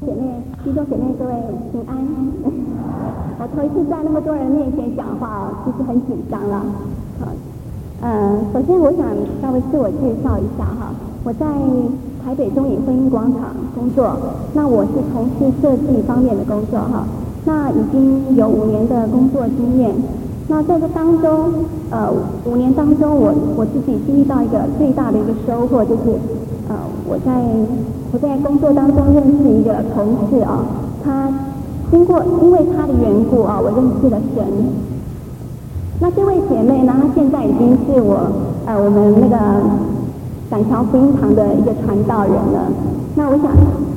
姐妹、弟兄姐妹，各位平安。我头一次在那么多人面前讲话，其实很紧张了。首先我想稍微自我介绍一下哈，我在台北中影婚姻广场工作，那我是从事设计方面的工作哈，那已经有5年的工作经验。那在这当中，5年当中，我自己经历到一个最大的一个收获，就是我在工作当中认识一个同事啊，他因为他的缘故啊，我认识了神。那这位姐妹呢，她现在已经是我们那个板桥福音堂的一个传道人了。那我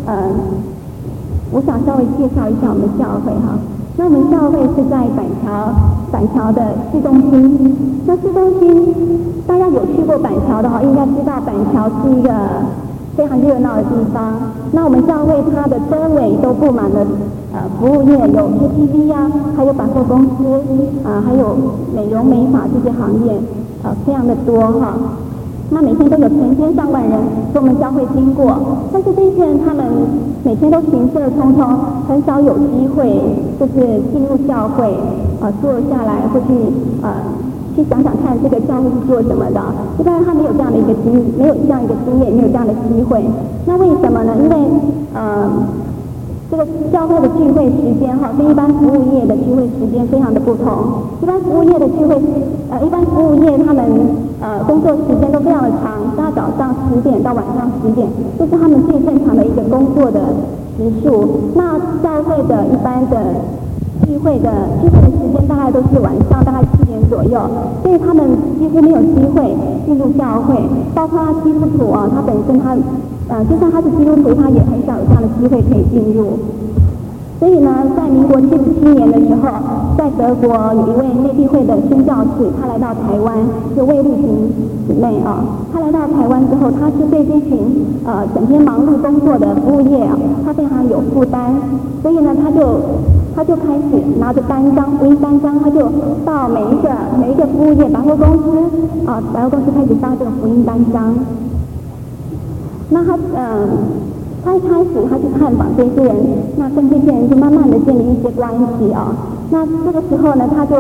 想稍微介绍一下我们教会哈。那我们教会是在板桥的市中心。那市中心大家有去过板桥的话，应该知道板桥是一个非常热闹的地方。那我们教会它的周围都布满了服务业，有 KTV 啊，还有百货公司还有美容美发这些行业非常的多哈。那每天都有成千上万人从我们教会经过，但是这些人他们每天都行色匆匆，很少有机会就是进入教会坐下来或去想想看这个教会是做什么的。一般他没有这样的一个经验，没有这样的机会。那为什么呢？因为这个教会的聚会时间哈，跟一般服务业的聚会时间非常的不同。一般服务业他们工作时间都非常的长，大概早上10点到晚上10点，这是他们最正常的一个工作的时数。那教会的一般的聚会的时间大概都是晚上大概7点左右，所以他们几乎没有机会进入教会。包括基督徒他本身就算他是基督徒，他也很少有这样的机会可以进入。所以呢，在民国77年的时候，在德国有一位内地会的宣教士，他来到台湾，就魏丽萍姊妹他来到台湾之后，他是对这群整天忙碌工作的服务业他非常有负担，所以呢，他就开始拿着单张，福音单张，他就到每一个服务业百货公司开始发这个福音单张。那他一开始他去探访这些人，那跟这些人就慢慢的建立一些关系那这个时候呢，他就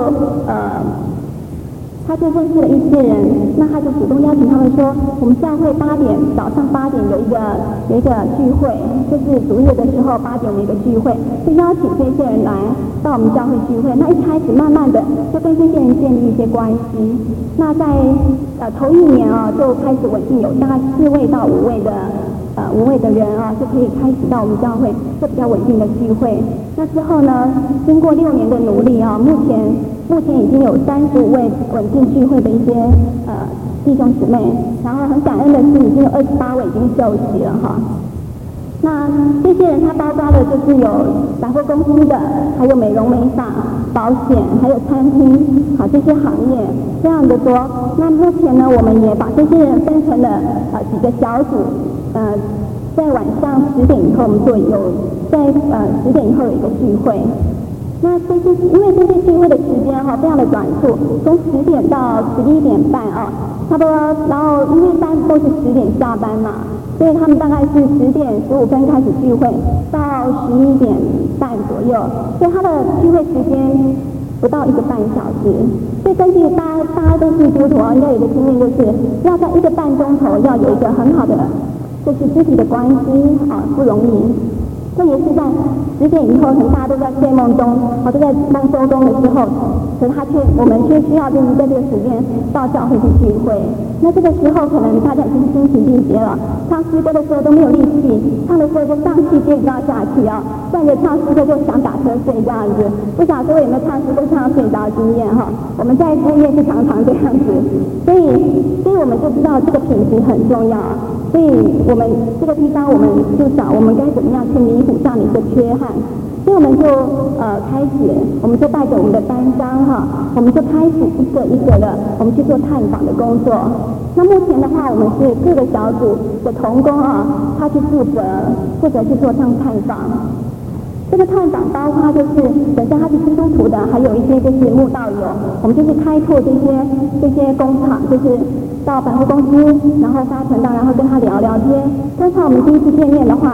认识了一些人，那他就主动邀请他们说，我们教会早上8点有一个聚会，就是主日的时候8点有一个聚会，就邀请这些人来到我们教会聚会。那一开始慢慢的就跟这些人建立一些关系。那在头1年就开始稳定，有大概4位到5位的人就可以开始到我们教会做比较稳定的聚会。那之后呢，经过6年的努力目前已经有35位稳定聚会的一些弟兄姊妹，然后很感恩的是已经有28位已经受洗了那这些人他包括的就是有百货公司的，还有美容美发、保险，还有餐厅这些行业非常的多。那目前呢，我们也把这些人分成了几个小组，在晚上10点以后我们在10点以后有一个聚会。那因为这些聚会的时间非常的短促，从10点到11点半差不多，然后因为一般都是10点下班嘛，所以他们大概是10点15分开始聚会，到11点半左右，所以他的聚会时间不到1个半小时。所以根据大家都是基督徒应该有个经验，就是要在1个半钟头要有一个很好的就是肢体的关系不容易。特别是在10点以后，可能大家都在睡梦中，都在梦周中的时候，可是我们却需要就是在这个时间到教会去聚会。那这个时候可能大家已经心情力竭了，唱诗歌的时候都没有力气，唱的时候就上气接不到下气站着唱诗歌就想打瞌睡这样子。不晓得各位有没有唱诗歌唱到睡着的经验我们在服务业是常常这样子，所以我们就知道这个品质很重要所以我们这个地方我们就想我们该怎么样去弥补这样的一个缺憾。所以我们就我们就带着我们的单张我们就开始一个一个的我们去做探访的工作。那目前的话，我们是各个小组的同工他去负责去做这样探访。这个探访包括就是本身他是基督徒的，还有一些就是慕道友，我们就是开拓这些工厂，就是到百货公司，然后发传单，然后跟他聊聊天。通常我们第一次见面的话，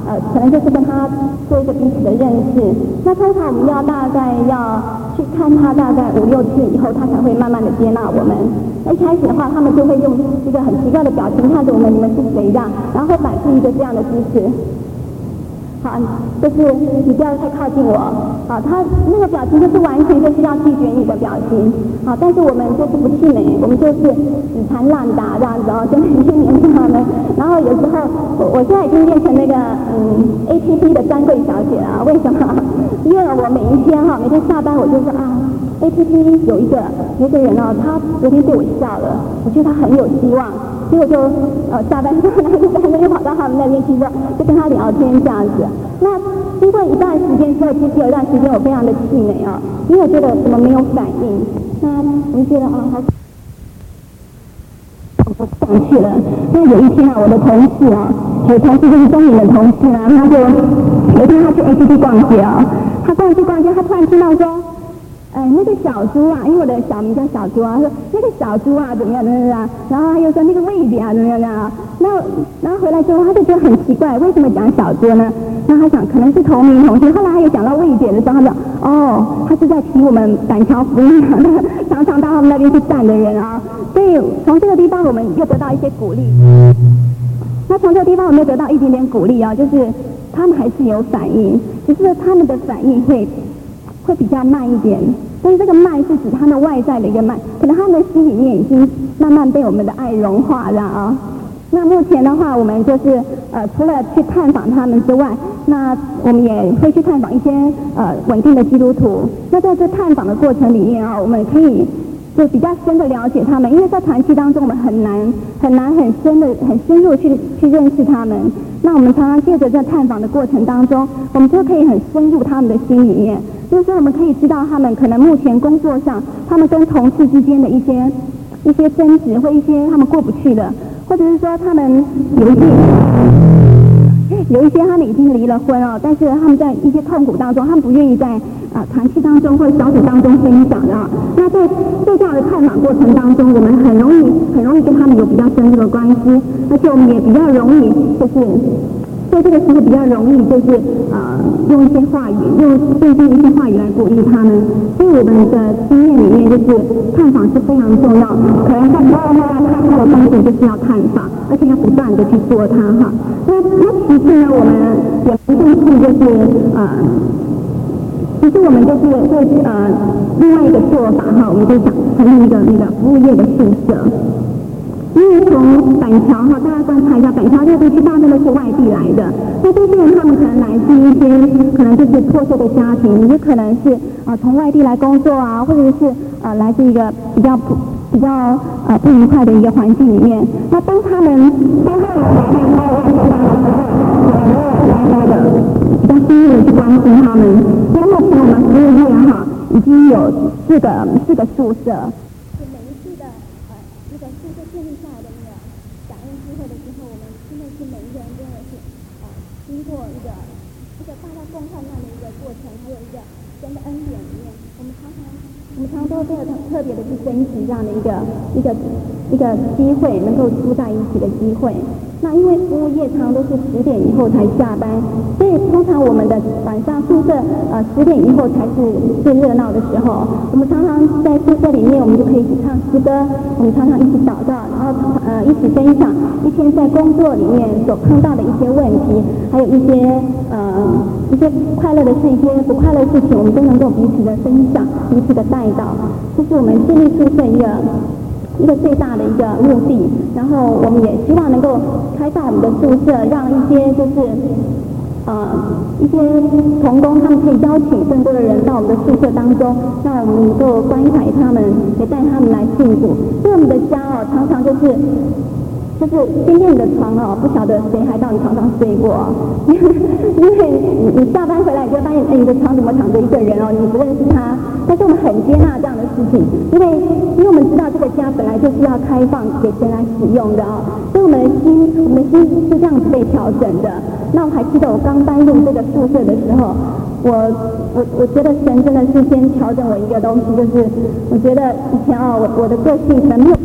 可能就是跟他做一个彼此的认识。那通常我们大概要去看他大概5、6次以后，他才会慢慢的接纳我们。那一开始的话，他们就会用一个很奇怪的表情看着我们，你们是谁这样，然后会摆出一个这样的姿势。好，就是你不要太靠近我。好，他那个表情就是完全就是要拒绝你的表情。好，但是我们就是不气馁，我们就是死缠烂打这样子哦，就每天黏着他们。然后有时候我现在已经变成那个APP 的专柜小姐了。为什么？因为我每天下班我就说APP 有一个人哦，他昨天对我笑了，我觉得他很有希望。结果就下班之后拿着单又跑到他们那边去说，就跟他聊天这样子。那经过一段时间之后，其实有一段时间我非常的气馁啊，因为我觉得怎么没有反应。那我就觉得好上去了。那有一天我的同事就是中年的同事他就有一天他去 APP 逛街他逛街，他突然听到说。那个小猪因为我的小名叫小猪说那个小猪怎么样，然后他又说那个位置怎么样然后回来之后他就觉得很奇怪，为什么讲小猪呢？然后他想可能是同名同姓，后来他又讲到位置的时候，他讲他是在提我们板桥福音常常到他们那边去站的人所以从这个地方我们又得到一些鼓励。那从这个地方我们又得到一点点鼓励就是他们还是有反应，只是他们的反应会比较慢一点，但是这个慢是指他们外在的一个慢，可能他们的心里面已经慢慢被我们的爱融化了那目前的话，我们就是除了去探访他们之外，那我们也会去探访一些稳定的基督徒。那在这探访的过程里面我们可以就比较深的了解他们，因为在团契当中我们很难很深入去认识他们。那我们常常借着这探访的过程当中，我们就可以很深入他们的心里面。就是说我们可以知道他们可能目前工作上他们跟同事之间的一些争执，或一些他们过不去的，或者是说他们有一些他们已经离了婚但是他们在一些痛苦当中，他们不愿意在团契当中或小组当中分享那在这样的探访过程当中，我们很容易跟他们有比较深入的关系，而且我们也比较容易就是在这个时候比较容易就是用一些话语，用对一些话语来鼓励他们。所以我们的经验里面就是探访是非常重要，可能在探访的方式就是要探访，而且要不断的去做它那其次呢，我们也不重视就是其实我们就是会另外一个做法我们就想成立一个那个服务业的宿舍。因为从板桥大家观察一下，板桥这个地区大部分都是外地来的，那这些人他们可能来自一些可能就是破碎的家庭，也可能是从外地来工作或者是来自一个比较不愉快的一个环境里面。那当他们来的比较深入的去关心他们，因为目前我们服务业已经有四个宿舍。建立下来的那个感恩机会的时候，我们真的是每一个人真的是经过一个大家共患难的一个过程，还有一个神的恩典里面，我们常常都会特别的去珍惜这样的一个机会，能够住在一起的机会。那因为服务业常都是10点以后才下班，所以通常我们的晚上宿舍10点以后才是最热闹的时候。我们常常在宿舍里面，我们就可以一起唱诗歌，我们常常一起祷告，然后一起分享一天在工作里面所碰到的一些问题，还有一些快乐的事，一些不快乐的事情，我们都能够彼此的分享，彼此的带到，这是我们建立宿舍一个最大的一个目的。然后我们也希望能够开放我们的宿舍，让一些同工他们可以邀请更多的人到我们的宿舍当中，让我们能够关怀他们，也带他们来信主。因为我们的家常常就是今天你的床不晓得谁还到你床上睡过因为你下班回来你就发现你的床怎么躺着一个人你不认识他。但是我们很接纳这样的事情，因为我们知道这个家本来就是要开放给神来使用的所以我们的心是这样子被调整的。那我还记得我刚搬入这个宿舍的时候，我觉得神真的是先调整我一个东西，就是我觉得以前我的个性可能没有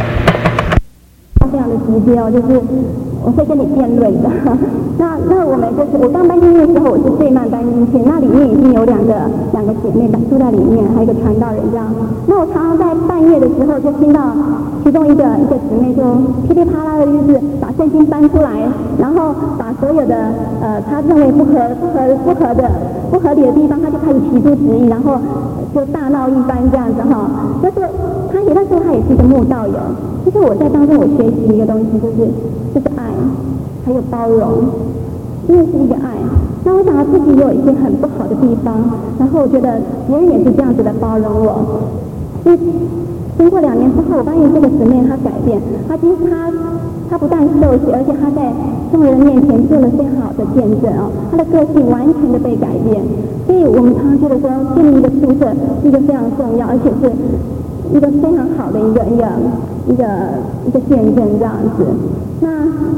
非常的直接就是我会跟你辩论的。那我们就是我刚搬进去的时候，我是最慢搬进去，那里面已经有两个姐妹住在里面，还有一个传道人这样。那我常常在半夜的时候就听到其中一个姊妹就噼里啪啦的，就是把圣经搬出来，然后把所有的她认为不合理的地方，她就开始提出质疑，然后就大闹一番这样子哈。但是那时候她也是一个慕道友。其实我在当中我学习一个东西，就是爱，还有包容，真的是一个爱。那我想到自己有一些很不好的地方，然后我觉得别人也是这样子的包容我。所以经过2年之后，我发现这个姊妹她改变，她不但受洗，而且她在众人面前做了非常好的见证哦，她的个性完全的被改变。所以我们常常觉得说，建立一个宿舍是一个非常重要，而且是一个非常好的一个见证这样子。那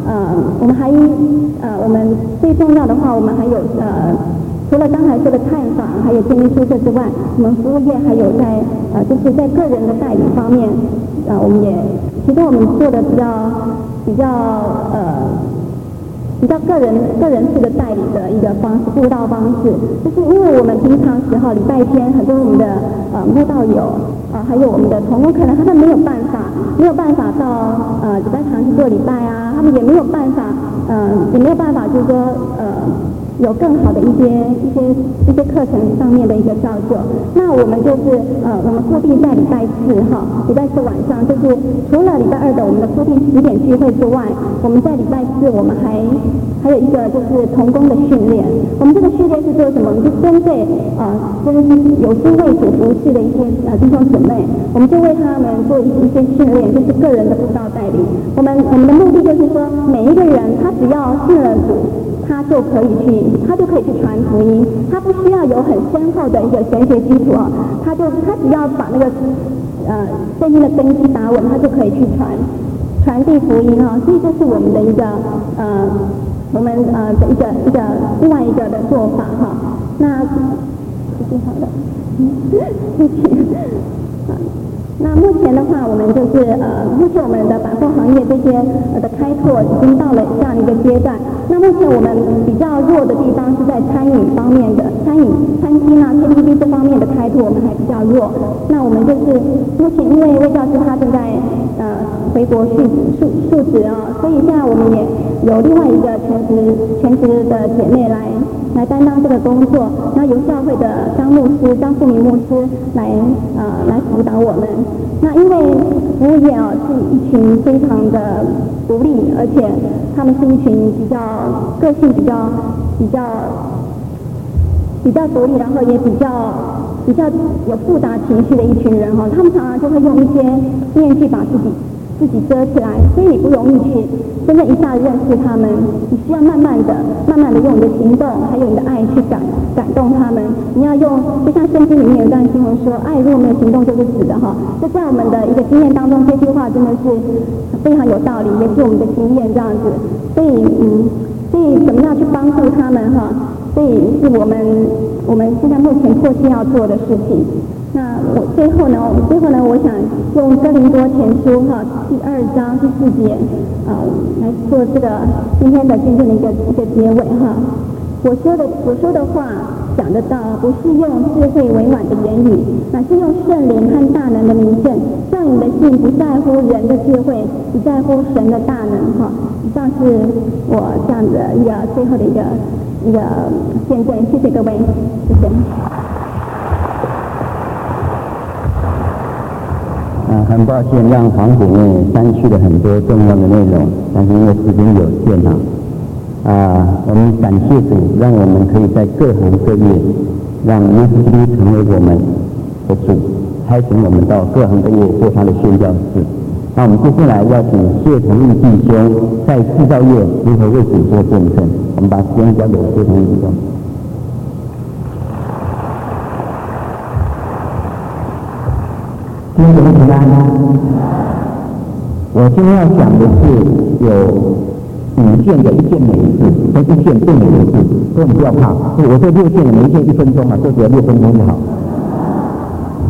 我们最重要的话，我们还有除了刚才说的探访，还有建立宿舍之外，我们服务业还有就是在个人的代理方面，我们其实我们做的比较个人式的代理的一个方式，布道方式，就是因为我们平常时候礼拜天很多我们的慕道友还有我们的同工，可能他们没有办法到礼拜堂去做礼拜啊，他们也没有办法就是说有更好的一些课程上面的一个造就。那我们就是我们固定在礼拜四晚上，就是除了礼拜2的我们的固定10点聚会之外，我们在礼拜4我们还有一个就是同工的训练。我们这个训练是做什么？我们就针对就是有心为主服侍的一些弟兄姊妹，我们就为他们做一些训练，就是个人的布道代理。我们的目的就是说，每一个人他只要信了主，他就可以去传福音，他不需要有很深厚的一个神学基础他只要把那个圣经的根基打稳，他就可以去传递福音所以这是我们的一个我们的一个另外一个的做法那是好的，谢谢。那目前的话，我们就是目前我们的百货行业这些的开拓已经到了这样一个阶段。那目前我们比较弱的地方是在餐饮方面的，餐厅KTV 这方面的开拓我们还比较弱。那我们就是目前因为魏教师他正在回国述职所以现在我们也有另外一个全职的姐妹来担当这个工作，然后由教会的张富明牧师来辅导我们。那因为服务业是一群非常的独立，而且他们是一群个性比较独立，然后也比较有复杂情绪的一群人他们常常就会用一些面具把自己遮起来，所以你不容易去真正一下子认识他们，你需要慢慢的用你的行动还有你的爱去感动他们。你要用，就像圣经里面有一段经文说，爱如果没有行动就是死的就在我们的一个经验当中，这句话真的是非常有道理，也是我们的经验这样子。所以怎么样去帮助他们所以是我们现在目前迫切要做的事情。那最后呢，我想用哥林多前书第2章第4节来做这个今天的真正的一个结尾我说的话讲得到，不是用智慧委婉的言语，乃是用圣灵和大能的名证，叫你的信不在乎人的智慧，只在乎神的大能以上是我这样的一个最后的一个见证。谢谢各位，谢谢。 很抱歉让黄姐妹删去了很多重要的内容，但是因为时间有限我们感谢主，让我们可以在各行各业，让耶稣基督成为我们的主，差遣我们到各行各业做他的宣教士。那我们接下来要请谢同义弟兄在制造业如何为主做见证，我们把时间交给谢同义弟兄。弟兄们平安。我今天要讲的是有5件的1件美事，跟1件不美的事，所以你不要怕。我这6件的每1件1分钟就只有6分钟就好。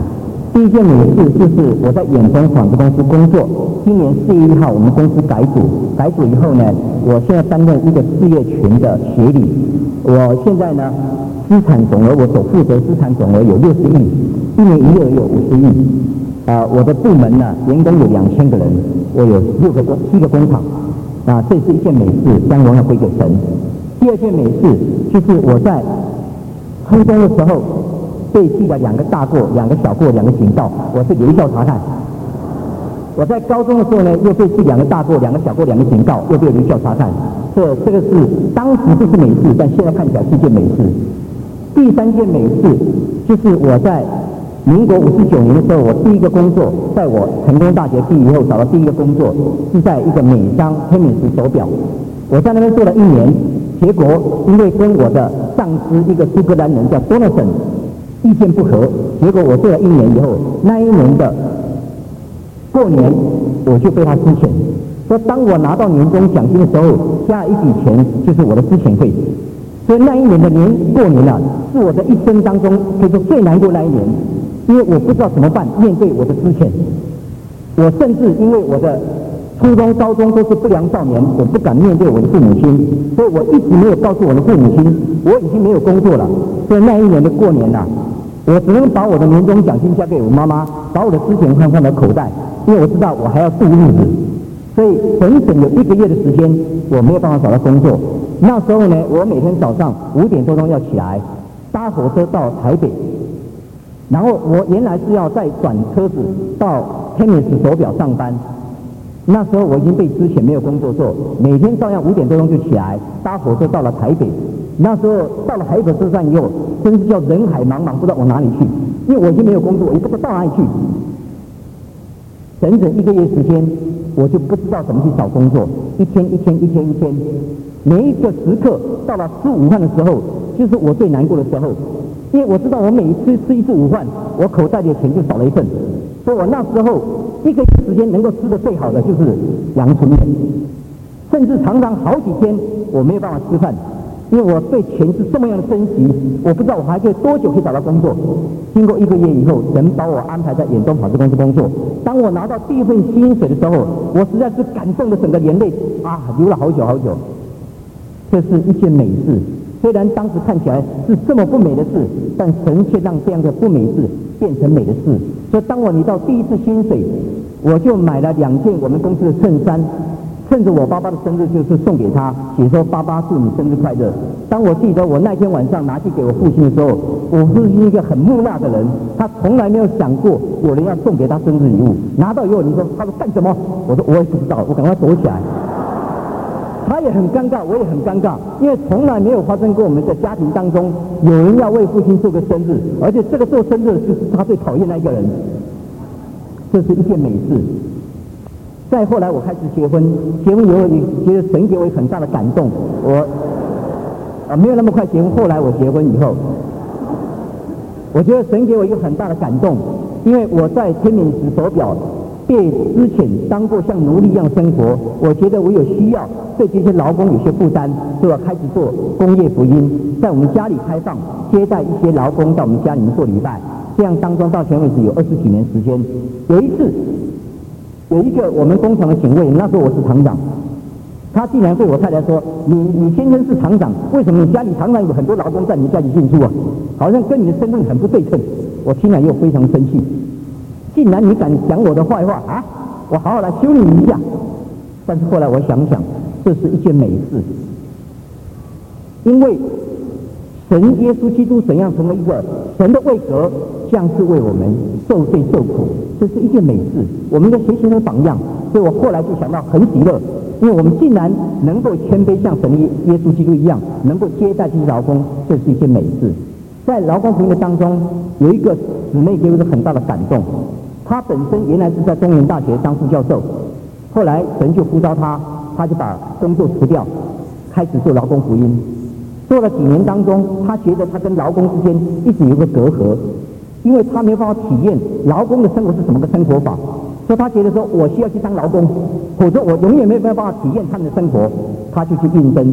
第一件美事就是我在远东纺织公司工作，今年4月1号我们公司改组以后呢，我现在担任一个事业群的协理。我现在呢，资产总额我所负责资产总额有60亿，一年营业额有50亿。我的部门呢，员工有2000个人，我有7个工厂。这是一件美事，将荣耀归给神。第二件美事就是我在初中的时候被记了2个大过、2个小过、2个警告，我是留校察看。我在高中的时候呢，又被记2个大过、2个小过、2个警告，又被留校察看。这个是当时不是美事，但现在看起来是一件美事。第三件美事就是我在民国59年的时候，我第一个工作，在我成功大学毕业以后找到第一个工作，是在一个美商天美时手表。我在那边做了1年，结果因为跟我的上司一个苏格兰人叫 Donaldson 意见不合，结果我做了1年以后，那一年的过年我就被他资遣，说当我拿到年终奖金的时候，加一笔钱就是我的资遣费。所以那一年的过年是我的一生当中可以说最难过那一年，因为我不知道怎么办面对我的资遣。我甚至因为我的初中、高中都是不良少年，我不敢面对我的父母亲，所以我一直没有告诉我的父母亲我已经没有工作了。所以那一年的过年我只能把我的年终奖金交给我妈妈，把我的资遣放在口袋，因为我知道我还要度日子。所以整整有1个月的时间，我没有办法找到工作。那时候呢，我每天早上5点多钟要起来，搭火车到台北，然后我原来是要再转车子到天美时手表上班。那时候我已经被资遣，没有工作做，每天照样5点多钟就起来，搭火车到了台北。那时候到了台北车站以后，真是叫人海茫茫，不知道往哪里去，因为我已经没有工作，我也不知道到哪里去。整整1个月时间，我就不知道怎么去找工作，一天，每一个时刻到了吃午饭的时候，就是我最难过的时候，因为我知道我每一次吃一次午饭，我口袋里的钱就少了一份，所以我那时候1个月时间能够吃的最好的就是阳春面，甚至常常好几天我没有办法吃饭，因为我对钱是这么样的珍惜，我不知道我还可以多久可以找到工作。经过1个月以后，神把我安排在远东纺织公司工作。当我拿到第一份薪水的时候，我实在是感动的整个眼泪流了好久。这是一件美事，虽然当时看起来是这么不美的事，但神却让这样的不美事变成美的事。所以当我拿到第一次薪水，我就买了2件我们公司的衬衫，趁着我爸爸的生日就是送给他，写说爸爸祝你生日快乐。当我记得我那天晚上拿去给我父亲的时候，我父亲是一个很木讷的人，他从来没有想过有人要送给他生日礼物。拿到以后，他说干什么？我说我也不知道，我赶快躲起来。他也很尴尬，我也很尴尬，因为从来没有发生过我们的家庭当中有人要为父亲做个生日，而且这个做生日就是他最讨厌那一个人。这是一件美事。再后来我开始结婚以后也觉得神给我很大的感动，我没有那么快结婚，后来我结婚以后，我觉得神给我一个很大的感动，因为我在天美时手表被之前当过像奴隶一样生活，我觉得我有需要对这些劳工有些负担，所以我开始做工业福音，在我们家里开放接待一些劳工到我们家里面做礼拜，这样当中到前为止有20几年时间。有一次有一个我们工厂的警卫，那时候我是厂长，他竟然对我太太说，你先生是厂长，为什么你家里常常有很多劳工在你家里进出好像跟你的身份很不对称。我听了又非常生气，竟然你敢讲我的坏话我好好来修理你一下。但是后来我想想，这是一件美事，因为神耶稣基督怎样成为一个神的位格，降世为我们受罪受苦，这是一件美事，我们要学习他的榜样。所以我后来就想到很喜乐，因为我们竟然能够谦卑像神耶稣基督一样，能够接待这些劳工，这是一件美事。在劳工福音的当中，有一个姊妹给我一个很大的感动，她本身原来是在中原大学当副教授，后来神就呼召她，她就把工作辞掉，开始做劳工福音。做了几年当中，她觉得她跟劳工之间一直有个隔阂，因为她没有办法体验劳工的生活是什么个生活法，所以她觉得说我需要去当劳工，否则我永远没有办法体验他们的生活。她就去应征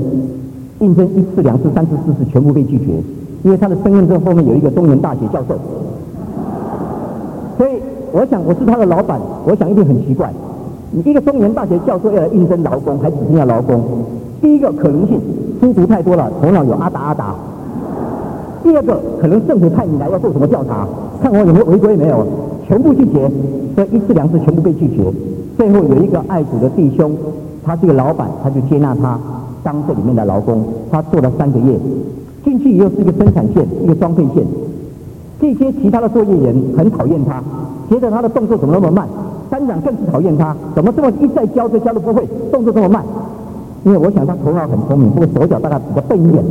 1次、2次、3次、4次全部被拒绝，因为她的身份证后面有一个中原大学教授。 所以我想我是他的老板，我想一定很奇怪，你一个中原大学教授要来应征劳工，还指定要劳工。第一个可能性，书读太多了，头脑有阿达。第二个，可能政府派你来要做什么调查，看我有没有违规没有，全部拒绝，所以一次两次全部被拒绝。最后有一个爱主的弟兄，他是个老板，他就接纳他当这里面的劳工，他做了3个月，进去以后是一个生产线，一个装配线。这些其他的作业员很讨厌他，觉得他的动作怎么那么慢，班长更是讨厌他，怎么这么一再教都教得不会，动作这么慢。因为我想他头脑很聪明，不过手脚大概比较笨一点。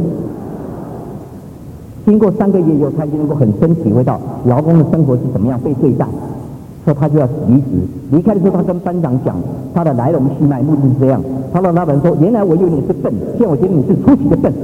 经过3个月以后，他已经能够很深体会到劳工的生活是怎么样被对待，所以他就要离职。离开的时候，他跟班长讲他的来龙去脉，目的是这样。他的老板说：“原来我以为你是笨，现在我觉得你是出奇的笨。”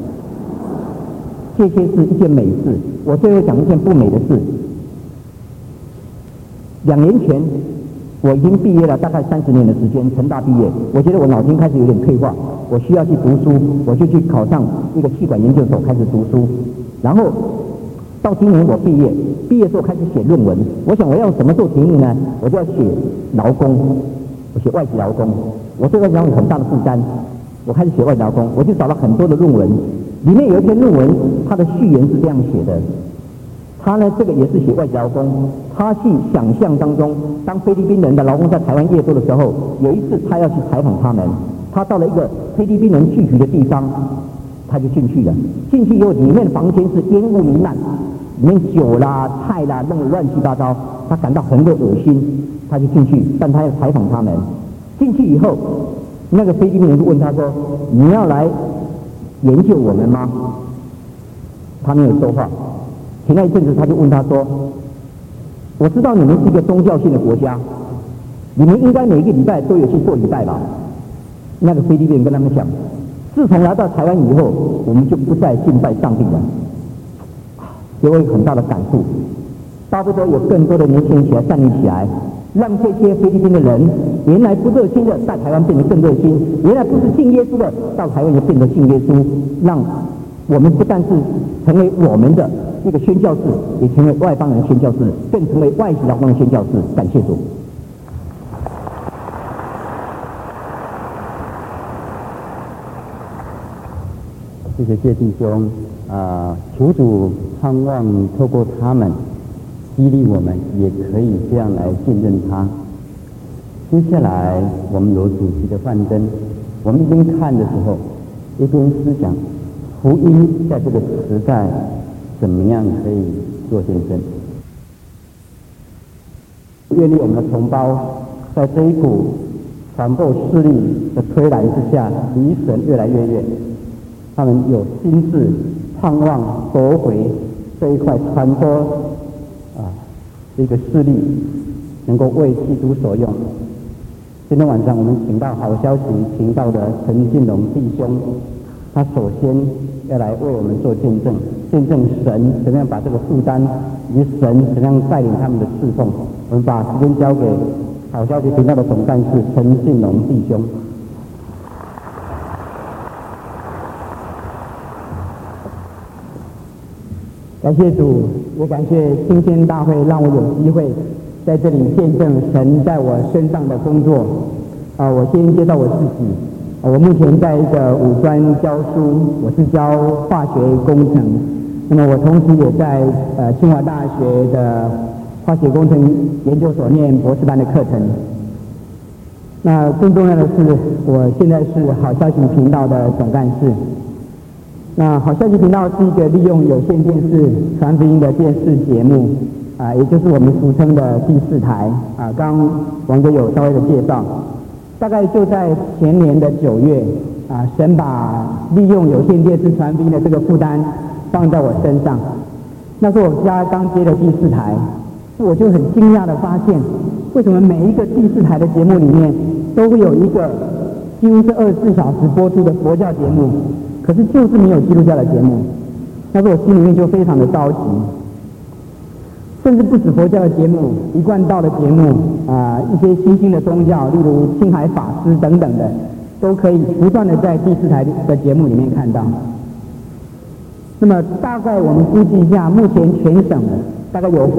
这些是一件美事。我最后讲一件不美的事。2年前，我已经毕业了，大概30年的时间，成大毕业。我觉得我脑筋开始有点退化，我需要去读书，我就去考上一个气管研究所，开始读书。然后到今年我毕业之后开始写论文。我想我要用什么做题目呢？我就要写劳工，我写外籍劳工。我对外籍劳工有很大的负担，我开始写外籍劳工，我就找了很多的论文。里面有一篇论文，它的序言是这样写的。他呢，这个也是写外籍劳工。他去想象当中，当菲律宾人的劳工在台湾业作的时候，有一次他要去采访他们，他到了一个菲律宾人聚集的地方，他就进去了。进去以后，里面的房间是烟雾弥漫，里面酒啦、菜啦弄得乱七八糟，他感到很恶心，他就进去，但他要采访他们。进去以后，那个菲律宾人就问他说：“你要来研究我们吗？”他没有说话。停了一阵子，他就问他说：“我知道你们是一个宗教性的国家，你们应该每个礼拜都有去做礼拜吧？”那个菲律宾人跟他们讲：“自从来到台湾以后，我们就不再敬拜上帝了。”给我有很大的感触，巴不得有更多的年轻人起来站立起来，让这些菲律宾的人原来不热心的在台湾变得更热心，原来不是信耶稣的到台湾就变得信耶稣，让我们不但是成为我们的一个宣教士，也成为外邦人宣教士，更成为外籍劳工的宣教士。感谢主。 谢谢谢弟兄，求主盼望透过他们激励我们，也可以这样来信任他。接下来我们有主题的幻灯，我们一边看的时候，一边思想福音在这个时代怎么样可以做见证。愿力我们的同胞在这一股传播势力的推澜之下，离神越来越远。他们有心志盼望夺回这一块传播这个势力，能够为基督所用。今天晚上我们请到好消息请到的陈进龙弟兄，他首先要来为我们做见证，见证神怎么样把这个负担，以及神怎么样带领他们的侍奉。我们把时间交给好消息频道的总干事陈进龙弟兄。 感谢主，也感谢新鲜大会让我有机会在这里见证神在我身上的工作。我先介绍我自己，我目前在一个五专教书，我是教化学工程。那么我同时也在清华大学的化学工程研究所念博士班的课程。那更重要的是，我现在是好消息频道的总干事。那好消息频道是一个利用有线电视传福音的电视节目，也就是我们俗称的第4台。刚王哥有稍微的介绍，大概就在前年的9月，神把利用有线电视传福音的这个负担放在我身上。那时候我家刚接了第4台，我就很惊讶的发现，为什么每一个第4台的节目里面都会有一个几乎是24小时播出的佛教节目，可是就是没有基督教的节目。那时候我心里面就非常的着急，甚至不止佛教的节目，一贯道的节目，一些新兴的宗教，例如青海法师等等的，都可以不断的在第4台的节目里面看到。那么大概我们估计一下，目前全省大概有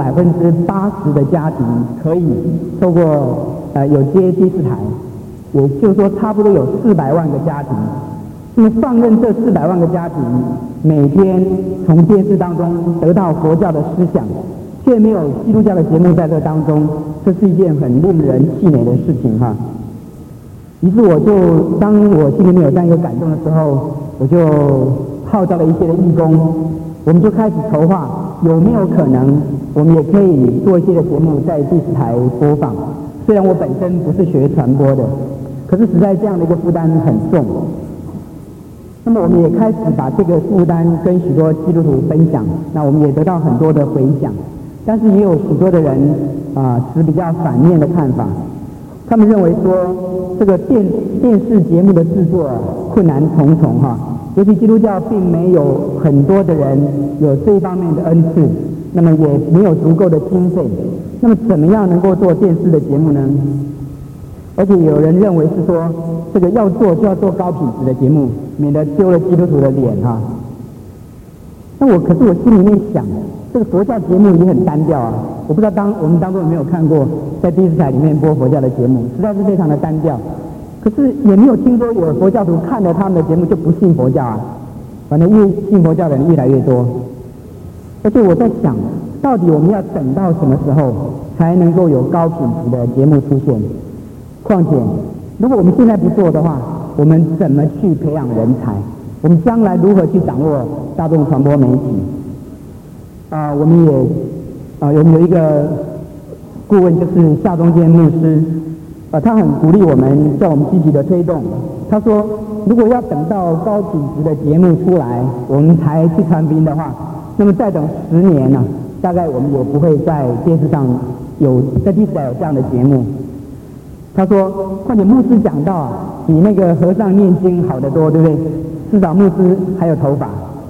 80%的家庭可以透过有接第四台，也就是说差不多有400万个家庭。那么放任这400万个家庭每天从电视当中得到佛教的思想，却没有基督教的节目在这当中，这是一件很令人气馁的事情哈。于是当我心里面有这样一个感动的时候，我就号召了一些的义工，我们就开始筹划有没有可能我们也可以做一些的节目在第四台播放。虽然我本身不是学传播的，可是实在这样的一个负担很重。那么我们也开始把这个负担跟许多基督徒分享，那我们也得到很多的回响，但是也有许多的人持比较反面的看法。他们认为说这个电视节目的制作困难重重哈，尤其基督教并没有很多的人有这一方面的恩赐，那么也没有足够的经费，那么怎么样能够做电视的节目呢？而且有人认为是说这个要做就要做高品质的节目，免得丢了基督徒的脸哈。可是我心里面想，这个佛教节目也很单调啊。我不知道我们当中有没有看过在第四台里面播佛教的节目，实在是非常的单调。可是也没有听说有佛教徒看了他们的节目就不信佛教啊。反正越信佛教的人越来越多。而且我在想，到底我们要等到什么时候才能够有高品质的节目出现？况且，如果我们现在不做的话，我们怎么去培养人才？我们将来如何去掌握大众传播媒体？我们有一个顾问，就是夏中坚牧师，他很鼓励我们，叫我们积极的推动。他说，如果要等到高品质的节目出来，我们才去传福音的话，那么再等10年呢，大概我们也不会在电视上在第四台有这样的节目。他说，况且牧师讲到比那个和尚念经好得多，对不对？至少牧师还有头发。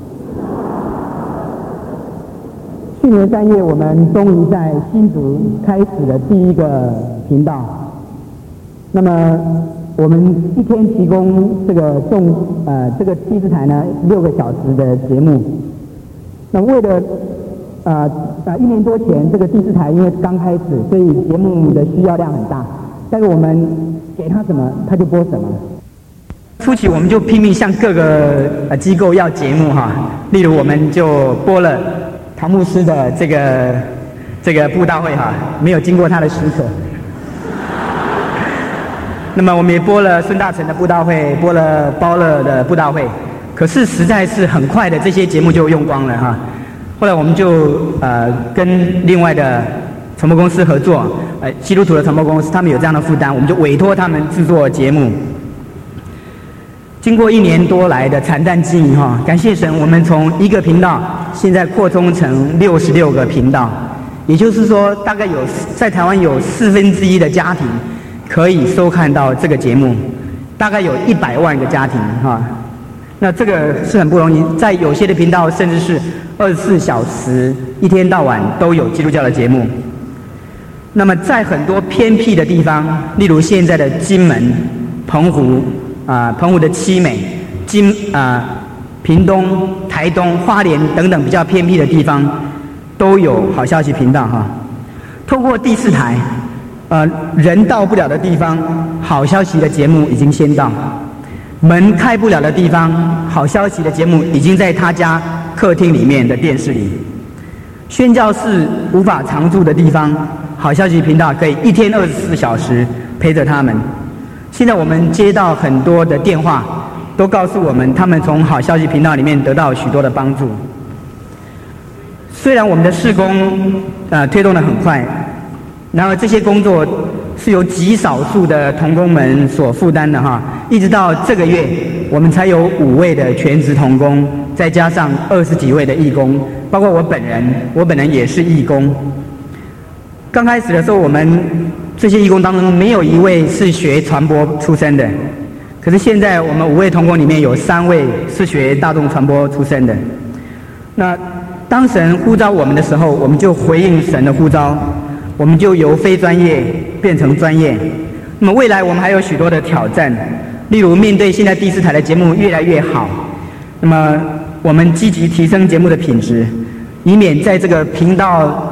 去年3月，我们终于在新竹开始了第一个频道。那么我们一天提供这个第四台呢6个小时的节目。那为了1年多前，这个第四台因为刚开始，所以节目的需要量很大。但是我们给他什么，他就播什么。初期我们就拼命向各个机构要节目哈，例如我们就播了唐牧师的这个布道会哈，没有经过他的许可。那么我们也播了孙大成的布道会，播了包乐的布道会，可是实在是很快的，这些节目就用光了哈。后来我们就跟另外的传播公司合作，基督徒的传播公司，他们有这样的负担，我们就委托他们制作节目。经过1年多来的惨淡经营哈，感谢神，我们从1个频道现在扩充成66个频道，也就是说，大概在台湾有1/4的家庭可以收看到这个节目，大概有100万个家庭哈。那这个是很不容易，在有些的频道甚至是24小时一天到晚都有基督教的节目。那么在很多偏僻的地方，例如现在的金门、澎湖澎湖的七美、屏东、台东、花莲等等比较偏僻的地方，都有好消息频道哈。透过第四台，人到不了的地方，好消息的节目已经先到；门开不了的地方，好消息的节目已经在他家客厅里面的电视里。宣教士无法常住的地方，好消息频道可以1天24小时陪着他们。现在我们接到很多的电话，都告诉我们他们从好消息频道里面得到许多的帮助。虽然我们的事工推动得很快，然而这些工作是由极少数的同工们所负担的哈。一直到这个月，我们才有5位的全职同工，再加上20几位的义工，包括我本人也是义工。刚开始的时候，我们这些义工当中没有1位是学传播出身的，可是现在我们5位同工里面有3位是学大众传播出身的。那当神呼召我们的时候，我们就回应神的呼召，我们就由非专业变成专业。那么未来我们还有许多的挑战，例如面对现在第四台的节目越来越好，那么我们积极提升节目的品质，以免在这个频道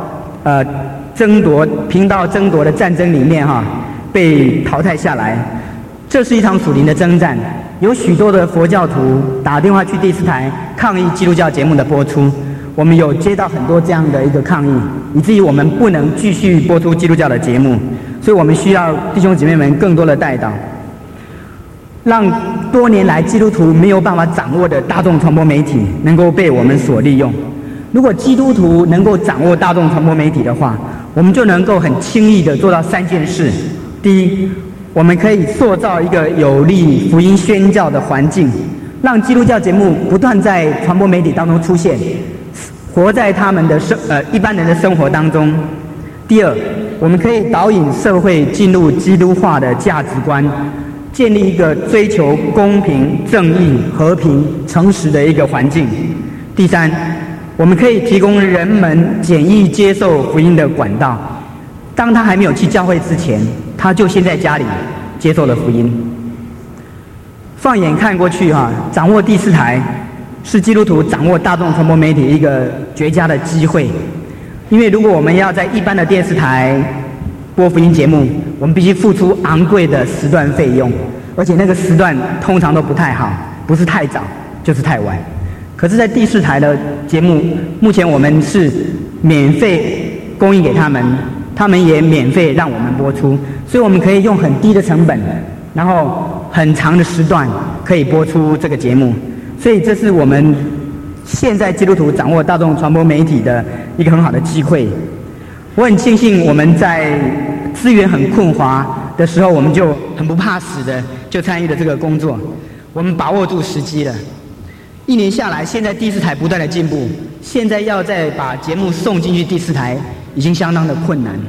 频道争夺的战争里面被淘汰下来。这是一场属灵的征战，有许多的佛教徒打电话去第4台抗议基督教节目的播出。我们有接到很多这样的一个抗议，以至于我们不能继续播出基督教的节目，所以我们需要弟兄姐妹们更多的代祷，让多年来基督徒没有办法掌握的大众传播媒体能够被我们所利用。如果基督徒能够掌握大众传播媒体的话，我们就能够很轻易的做到3件事。第一，我们可以塑造一个有利福音宣教的环境，让基督教节目不断在传播媒体当中出现，活在他们的一般人的生活当中。第二，我们可以导引社会进入基督化的价值观，建立一个追求公平、正义、和平、诚实的一个环境。第三，我们可以提供人们简易接受福音的管道，当他还没有去教会之前，他就先在家里接受了福音。放眼看过去掌握第4台是基督徒掌握大众传播媒体一个绝佳的机会。因为如果我们要在一般的电视台播福音节目，我们必须付出昂贵的时段费用，而且那个时段通常都不太好，不是太早就是太晚。可是在第4台的节目，目前我们是免费供应给他们，他们也免费让我们播出，所以我们可以用很低的成本，然后很长的时段可以播出这个节目。所以这是我们现在基督徒掌握大众传播媒体的一个很好的机会。我很庆幸我们在资源很困乏的时候，我们就很不怕死的就参与了这个工作，我们把握住时机了。1年下来，现在第4台不断的进步，现在要再把节目送进去第4台已经相当的困难。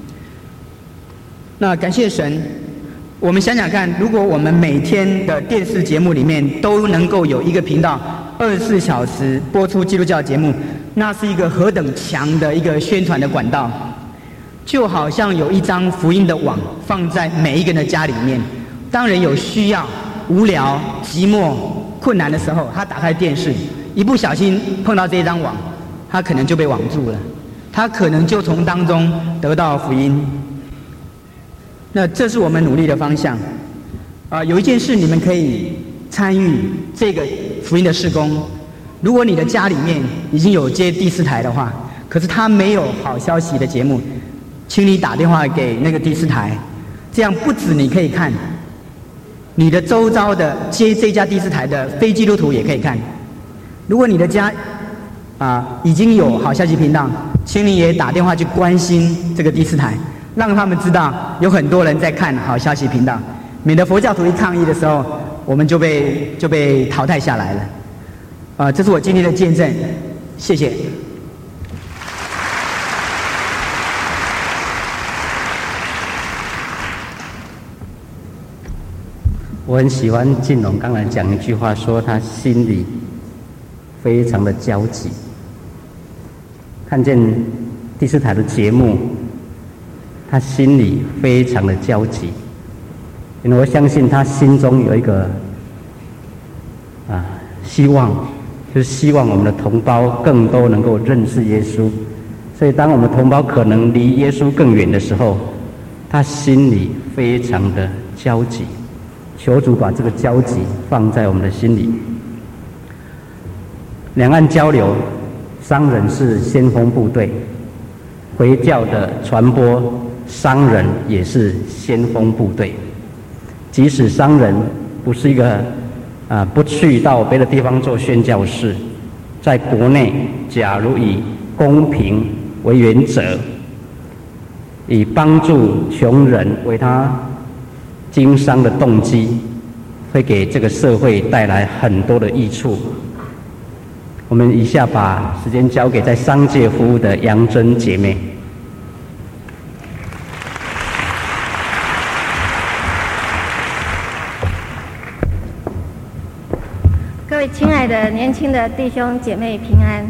那感谢神，我们想想看，如果我们每天的电视节目里面都能够有一个频道24小时播出基督教节目，那是一个何等强的一个宣传的管道。就好像有一张福音的网放在每一个人的家里面，当人有需要、无聊、寂寞、困难的时候，他打开电视，一不小心碰到这张网，他可能就被网住了，他可能就从当中得到福音。那这是我们努力的方向。有一件事你们可以参与这个福音的事工。如果你的家里面已经有接第4台的话，可是他没有好消息的节目，请你打电话给那个第4台，这样不止你可以看，你的周遭的接这家第4台的非基督徒也可以看。如果你的家已经有好消息频道，请你也打电话去关心这个第4台，让他们知道有很多人在看好消息频道，免得佛教徒一抗议的时候，我们就被淘汰下来了。这是我今天的见证，谢谢。 我很喜欢靖龙刚才讲一句话，说他心里非常的焦急。看见第4台的节目，他心里非常的焦急，因为我相信他心中有一个希望，就是希望我们的同胞更多能够认识耶稣。所以当我们同胞可能离耶稣更远的时候，他心里非常的焦急。求主把这个焦急放在我们的心里。两岸交流，商人是先锋部队，回教的传播，商人也是先锋部队。即使商人不是一个不去到别的地方做宣教士，在国内，假如以公平为原则，以帮助穷人为他经商的动机，会给这个社会带来很多的益处。我们以下把时间交给在商界服务的杨珍姐妹。 各位亲爱的年轻的弟兄姐妹平安。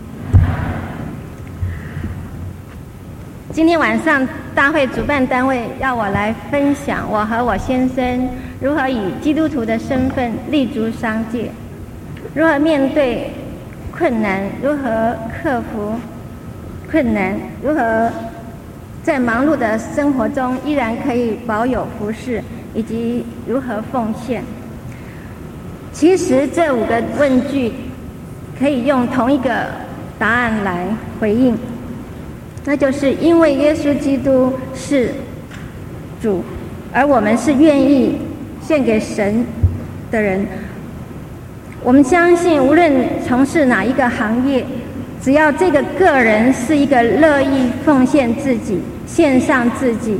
今天晚上大会主办单位要我来分享我和我先生如何以基督徒的身份立足商界，如何面对困难，如何克服困难，如何在忙碌的生活中依然可以保有服事，以及如何奉献。其实这5个问句可以用同一个答案来回应，那就是因为耶稣基督是主，而我们是愿意献给神的人。我们相信无论从事哪一个行业，只要这个个人是一个乐意奉献自己、献上自己、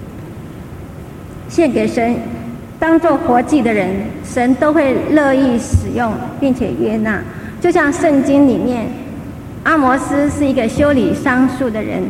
献给神当作活祭的人，神都会乐意使用并且悦纳。就像圣经里面，阿摩斯是一个修理桑树的人，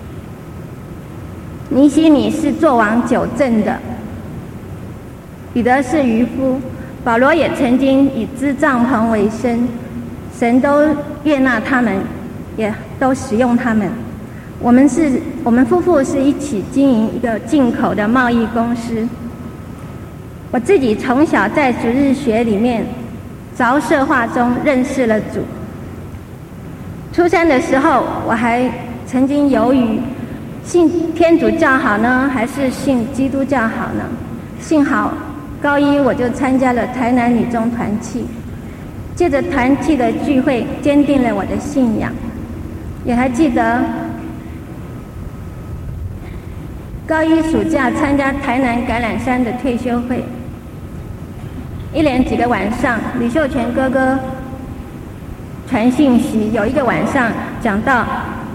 尼希米是做王九正的，彼得是渔夫，保罗也曾经以织帐篷为生，神都悦纳他们，也都使用他们。我们夫妇是一起经营一个进口的贸易公司。我自己从小在主日学里面着色化中认识了主。初三的时候，我还曾经犹豫信天主教好呢，还是信基督教好呢？幸好高一我就参加了台南女中团契，借着团契的聚会，坚定了我的信仰。也还记得高一暑假参加台南橄榄山的退休会，一连几个晚上，李秀全哥哥传信息，有一个晚上讲到，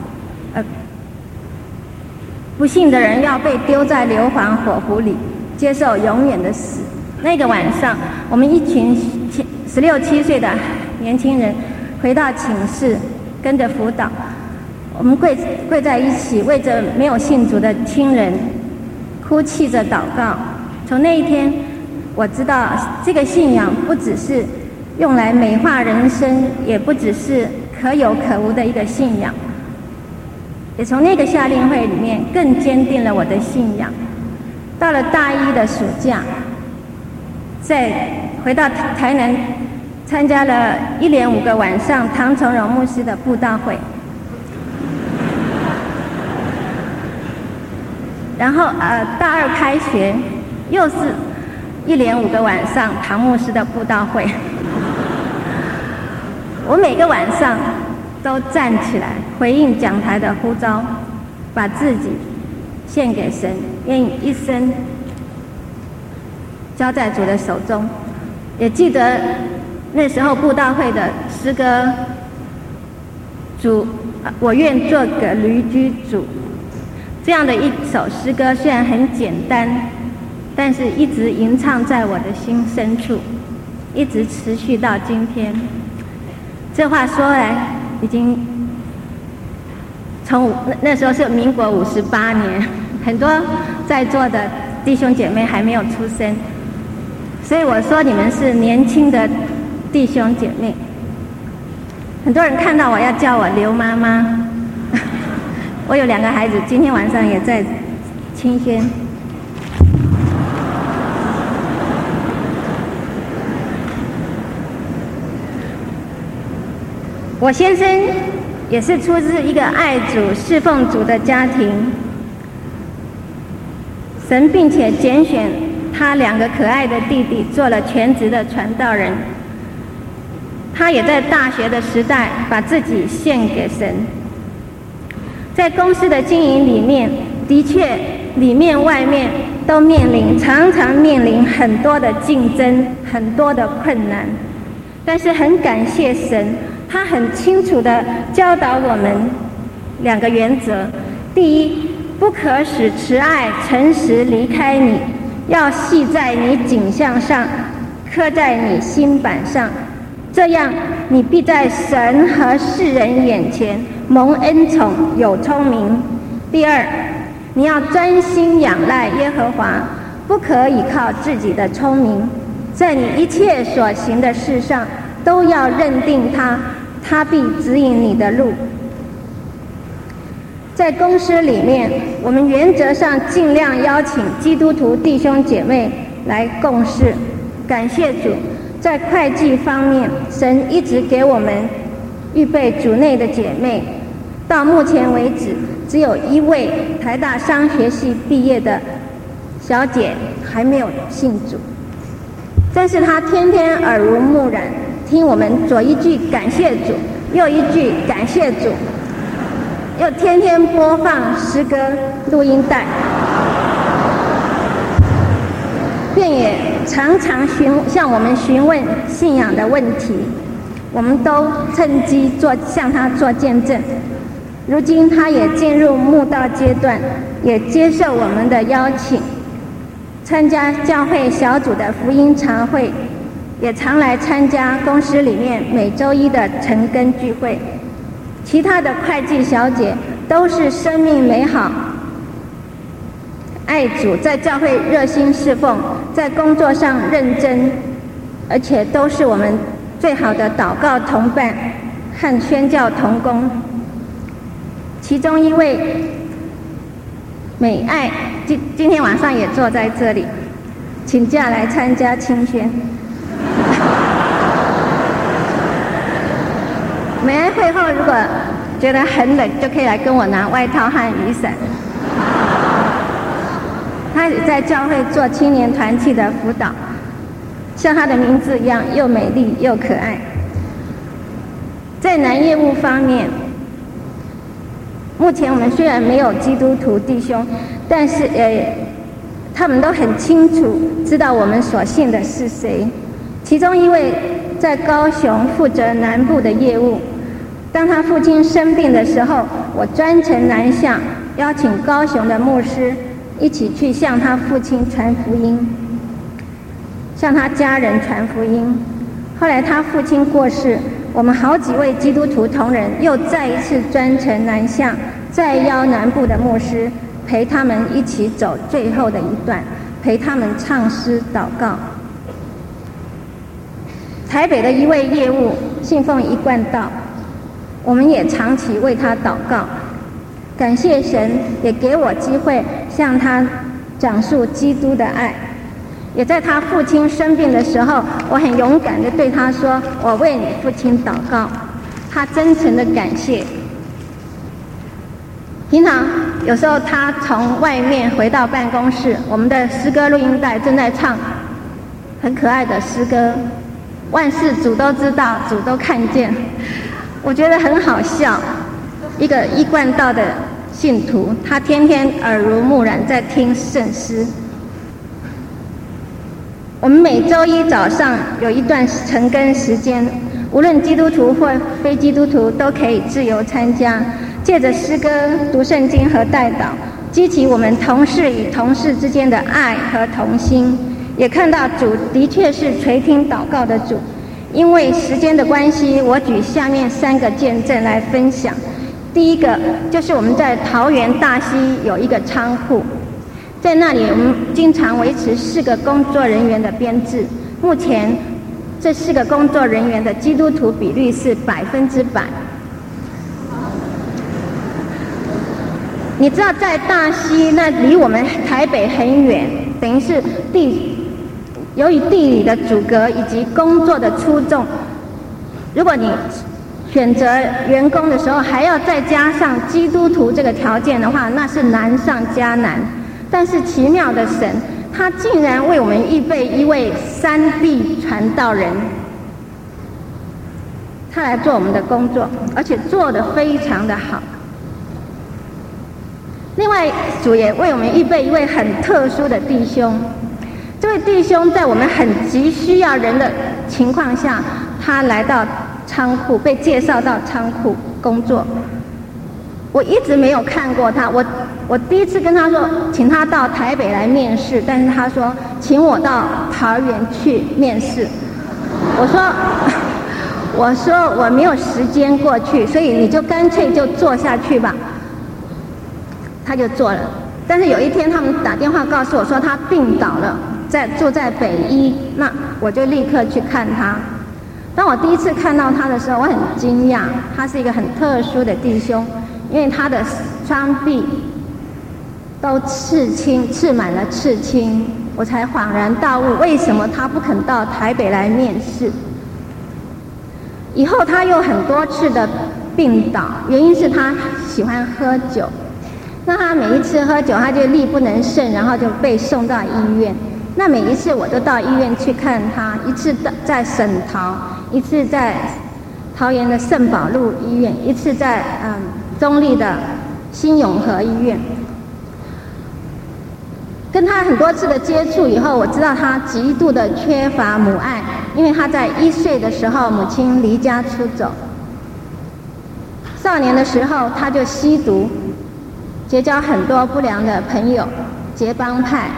不幸的人要被丢在硫磺火湖里，接受永远的死。那个晚上，我们一群16、17岁的年轻人回到寝室，跟着辅导，我们跪在一起，为着没有信主的亲人哭泣着祷告。从那一天，我知道这个信仰不只是用来美化人生，也不只是可有可无的一个信仰。也从那个夏令会里面更坚定了我的信仰。到了大一的暑假，再回到台南，参加了1连5个晚上唐崇荣牧师的布道会。然后大二开学，又是1连5个晚上唐牧师的布道会。我每个晚上都站起来回应讲台的呼召，把自己献给神，愿意一生交在主的手中。也记得那时候布道会的诗歌，主，我愿做个驴居主，这样的一首诗歌虽然很简单，但是一直吟唱在我的心深处，一直持续到今天。这话说来，已经从那时候是民国58年，很多在座的弟兄姐妹还没有出生，所以我说你们是年轻的弟兄姐妹。很多人看到我要叫我刘妈妈。我有2个孩子，今天晚上也在清宣。我先生也是出自一个爱主、侍奉主的家庭，神并且拣选他2个可爱的弟弟做了全职的传道人。他也在大学的时代把自己献给神。在公司的经营里面，的确里面外面都常常面临很多的竞争，很多的困难。但是很感谢神，他很清楚地教导我们2个原则：第一，不可使慈爱、诚实离开你，要系在你颈项上，刻在你心板上，这样你必在神和世人眼前蒙恩宠，有聪明。第二，你要专心仰赖耶和华，不可倚靠自己的聪明，在你一切所行的事上都要认定他，他必指引你的路。在公司里面，我们原则上尽量邀请基督徒弟兄姐妹来共事。感谢主，在会计方面，神一直给我们预备主内的姐妹， 到目前为止，只有一位台大商学系毕业的小姐还没有信主，但是她天天耳濡目染，听我们左一句感谢主，右一句感谢主，又天天播放诗歌录音带，便也常常向我们询问信仰的问题，我们都趁机向他做见证。如今他也进入慕道阶段，也接受我们的邀请，参加教会小组的福音茶会，也常来参加公司里面每周一的晨更聚会。其他的会计小姐都是生命美好、爱主，在教会热心侍奉，在工作上认真，而且都是我们最好的祷告同伴和宣教同工。其中一位美爱今天晚上也坐在这里，请假来参加清宣。美爱会后如果觉得很冷，就可以来跟我拿外套和雨伞。她也在教会做青年团契的辅导，像她的名字一样，又美丽又可爱。在男业务方面，目前我们虽然没有基督徒弟兄，但是他们都很清楚知道我们所信的是谁。其中一位在高雄负责南部的业务，当他父亲生病的时候，我专程南向，邀请高雄的牧师一起去向他父亲传福音，向他家人传福音。后来他父亲过世，我们好几位基督徒同仁又再一次专程南向，再邀南部的牧师陪他们一起走最后的一段，陪他们唱诗祷告。台北的一位业务信奉一贯道，我们也长期为他祷告，感谢神也给我机会向他讲述基督的爱。也在他父亲生病的时候，我很勇敢地对他说，我为你父亲祷告。他真诚的感谢。平常有时候他从外面回到办公室，我们的诗歌录音带正在唱很可爱的诗歌，万事主都知道，主都看见，我觉得很好笑。一个一贯道的信徒，他天天耳濡目染在听圣诗。我们每周一早上有一段晨更时间，无论基督徒或非基督徒都可以自由参加，借着诗歌、读圣经和代祷，激起我们同事与同事之间的爱和同心。也看到主的确是垂听祷告的主。因为时间的关系，我举下面3个见证来分享。第一个就是我们在桃园大溪有一个仓库，在那里我们经常维持4个工作人员的编制。目前这4个工作人员的基督徒比率是100%。你知道在大溪那离我们台北很远，等于是由于地理的阻隔以及工作的出众，如果你选择员工的时候还要再加上基督徒这个条件的话，那是难上加难。但是奇妙的神，他竟然为我们预备一位3地传道人，他来做我们的工作，而且做得非常的好。另外，主也为我们预备一位很特殊的弟兄。这位弟兄在我们很急需要人的情况下，他来到仓库，被介绍到仓库工作。我一直没有看过他，我第一次跟他说请他到台北来面试，但是他说请我到桃园去面试。我说我没有时间过去，所以你就干脆就做下去吧。他就做了。但是有一天他们打电话告诉我说他病倒了，住在北医，那我就立刻去看他。当我第一次看到他的时候，我很惊讶，他是一个很特殊的弟兄，因为他的双臂都刺满了刺青，我才恍然大悟，为什么他不肯到台北来面试。以后他有很多次的病倒，原因是他喜欢喝酒。那他每一次喝酒，他就力不能胜，然后就被送到医院。那每一次我都到医院去看他，一次在省桃，一次在桃园的圣保路医院，一次在中立的新永和医院。跟他很多次的接触以后，我知道他极度的缺乏母爱，因为他在1岁的时候母亲离家出走，少年的时候他就吸毒，结交很多不良的朋友，结帮派。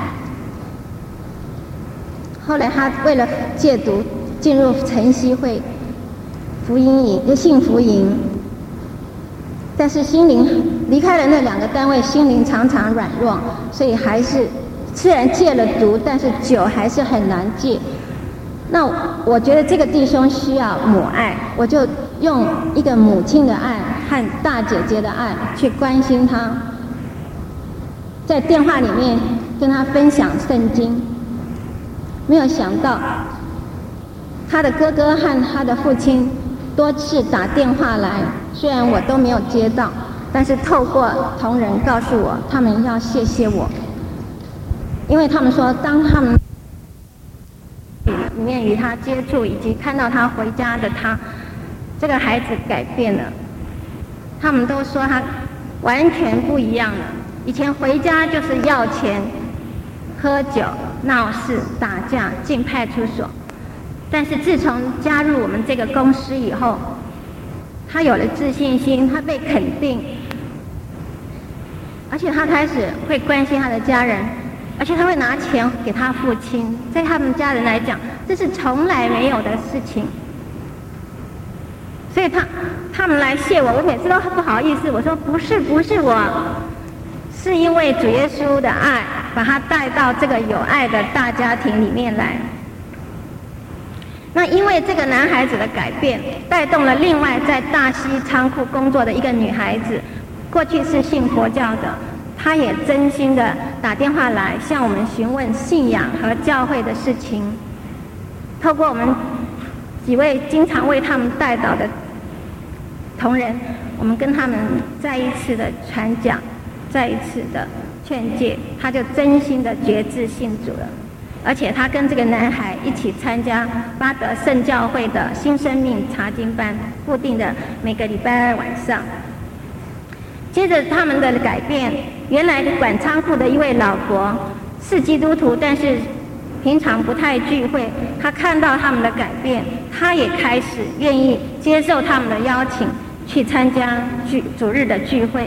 后来他为了戒毒，进入晨曦会福音营、幸福营，但是心灵离开了那2个单位，心灵常常软弱，所以还是虽然戒了毒，但是酒还是很难戒。那我觉得这个弟兄需要母爱，我就用一个母亲的爱和大姐姐的爱去关心他，在电话里面跟他分享圣经。没有想到他的哥哥和他的父亲多次打电话来，虽然我都没有接到，但是透过同仁告诉我，他们要谢谢我，因为他们说当他们里面与他接触，以及看到他回家的这个孩子改变了，他们都说他完全不一样了。以前回家就是要钱、喝酒、闹事、打架、进派出所，但是自从加入我们这个公司以后，他有了自信心，他被肯定，而且他开始会关心他的家人，而且他会拿钱给他父亲，在他们家人来讲，这是从来没有的事情。所以他们来谢我，我每次都不好意思，我说不是我，是因为主耶稣的爱把他带到这个有爱的大家庭里面来。那因为这个男孩子的改变，带动了另外在大溪仓库工作的一个女孩子，过去是信佛教的，她也真心的打电话来向我们询问信仰和教会的事情。透过我们几位经常为他们代祷的同仁，我们跟他们再一次的传讲，再一次的劝诫，他就真心的决志信主了。而且他跟这个男孩一起参加巴德圣教会的新生命查经班，固定的每个礼拜2晚上。接着他们的改变，原来管仓库的一位老伯是基督徒，但是平常不太聚会，他看到他们的改变，他也开始愿意接受他们的邀请，去参加主日的聚会。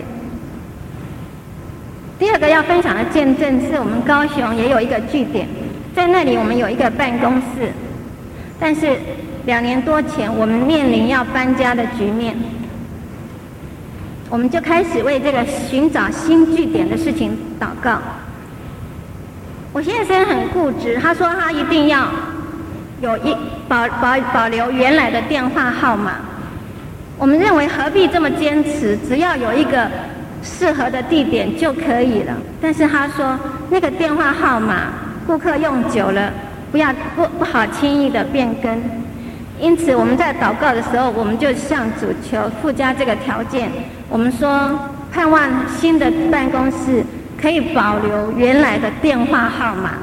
第二个要分享的见证是我们高雄也有一个据点，在那里我们有一个办公室，但是2年多前我们面临要搬家的局面，我们就开始为这个寻找新据点的事情祷告。我先生很固执，他说他一定要有保留原来的电话号码。我们认为何必这么坚持，只要有一个适合的地点就可以了。但是他说那个电话号码顾客用久了，不好轻易的变更。因此我们在祷告的时候，我们就向主求附加这个条件。我们说盼望新的办公室可以保留原来的电话号码。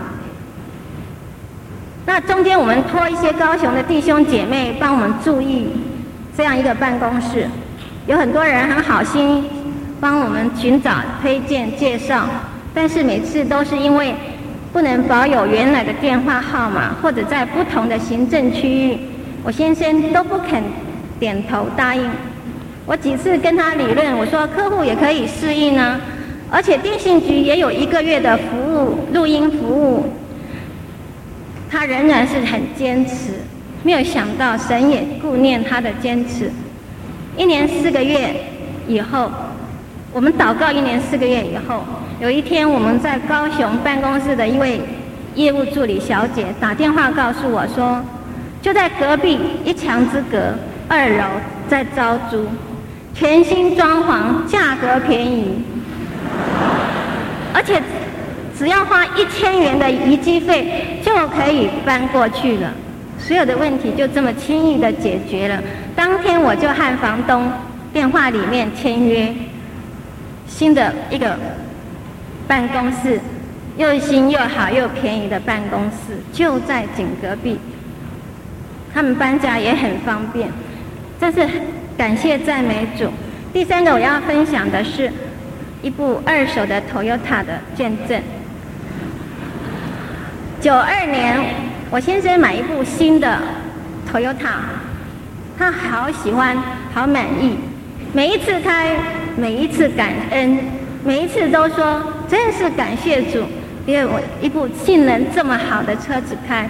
那中间我们托一些高雄的弟兄姐妹帮我们注意这样一个办公室，有很多人很好心帮我们寻找、推荐、介绍，但是每次都是因为不能保有原来的电话号码，或者在不同的行政区域，我先生都不肯点头答应。我几次跟他理论，我说客户也可以适应呢，而且电信局也有1个月的服务录音服务，他仍然是很坚持。没有想到神也顾念他的坚持。1年4个月以后，我们祷告1年4个月以后，有一天我们在高雄办公室的一位业务助理小姐打电话告诉我说，就在隔壁1墙之隔2楼在招租，全新装潢，价格便宜，而且只要花1000元的移机费就可以搬过去了，所有的问题就这么轻易的解决了。当天我就和房东电话里面签约新的一个办公室，又新又好又便宜的办公室，就在紧隔壁。他们搬家也很方便，这是感谢赞美主。第三个我要分享的是一部二手的 Toyota 的见证。92年，我先生买一部新的 Toyota， 他好喜欢，好满意，每一次开，每一次感恩，每一次都说真是感谢主，因为我一部性能这么好的车子开。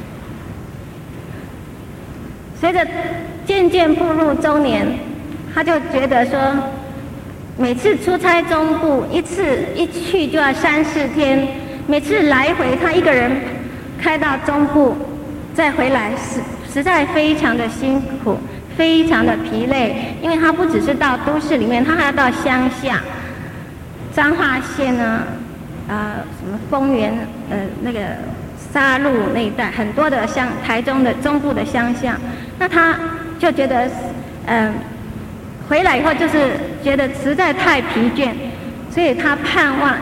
随着渐渐步入中年，他就觉得说，每次出差中部一去就要3、4天，每次来回他一个人开到中部，再回来实在非常的辛苦，非常的疲累，因为他不只是到都市里面，他还要到乡下，彰化县呢，什么丰原，那个沙鹿那一带，很多的台中的中部的乡下，那他就觉得，回来以后就是觉得实在太疲倦，所以他盼望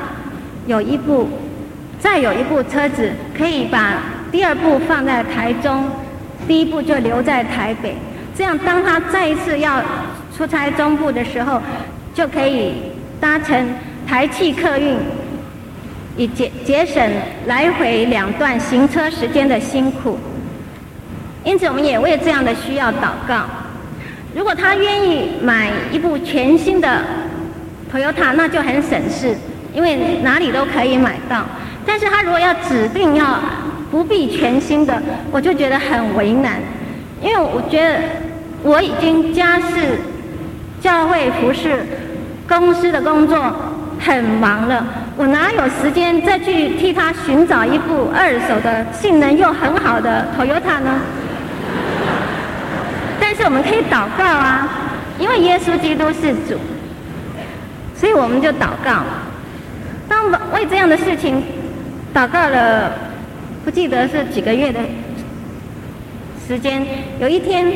再有一部车子可以把第二部放在台中，第一部就留在台北，这样当他再一次要出差中部的时候，就可以搭乘台汽客运，以节省来回2段行车时间的辛苦。因此我们也为这样的需要祷告。如果他愿意买一部全新的 Toyota， 那就很省事，因为哪里都可以买到。但是他如果要指定要不必全新的，我就觉得很为难，因为我觉得我已经家事、教会服侍、公司的工作很忙了，我哪有时间再去替他寻找一部二手的性能又很好的 Toyota 呢？但是我们可以祷告啊，因为耶稣基督是主，所以我们就祷告。当为这样的事情祷告了，不记得是几个月的时间。有一天，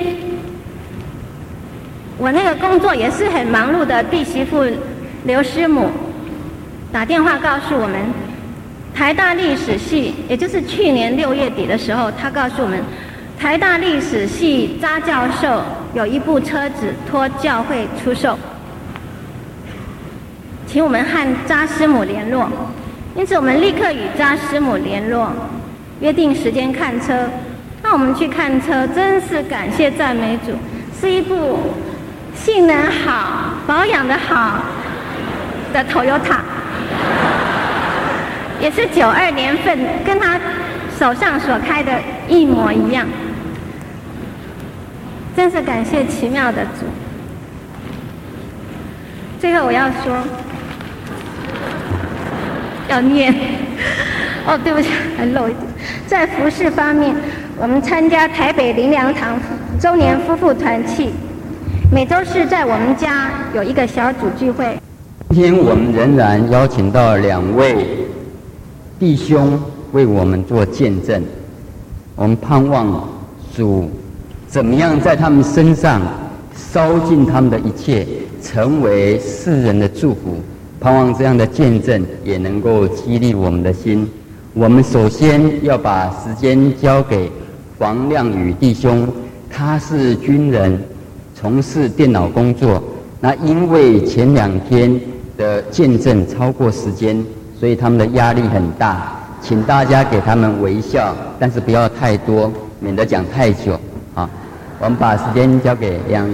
我那个工作也是很忙碌的弟媳妇刘师母打电话告诉我们，台大历史系，也就是去年6月底的时候，他告诉我们，台大历史系查教授有一部车子托教会出售，请我们和查师母联络。因此我们立刻与查师母联络，约定时间看车。那我们去看车，真是感谢赞美主，是一部性能好、保养的好的 Toyota， 也是92年份，跟他手上所开的一模一样。真是感谢奇妙的主。最后我要说，要念哦，对不起，还漏一点。在服事方面，我们参加台北灵粮堂周年夫妇团契，每周四在我们家有一个小组聚会。 今天我们仍然邀请到2位弟兄为我们做见证，我们盼望主怎么样在他们身上烧尽他们的一切，成为世人的祝福。盼望这样的见证也能够激励我们的心。我们首先要把时间交给黄亮宇弟兄，他是军人，从事电脑工作。那因为前2天的见证超过时间，所以他们的压力很大，请大家给他们微笑，但是不要太多，免得讲太久。好，我们把时间交给亮宇。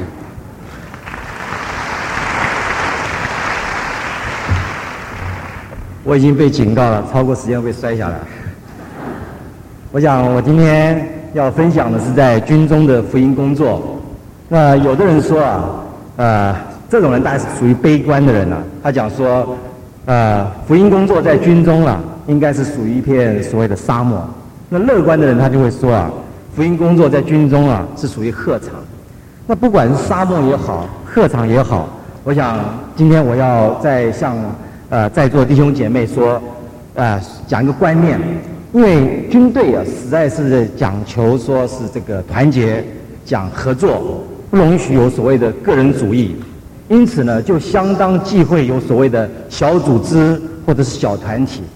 我已经被警告了，超过时间会摔下来。我想我今天要分享的是在军中的福音工作。那有的人说这种人大概是属于悲观的人了。他讲说，福音工作在军中应该是属于一片所谓的沙漠。那乐观的人他就会说福音工作在军中是属于鹤场。那不管是沙漠也好，鹤场也好，我想今天我要再向在座弟兄姐妹说，讲一个观念，因为军队实在是讲求说是这个团结，讲合作，不容许有所谓的个人主义， 因此呢，就相当忌讳有所谓的小组织或者是小团体。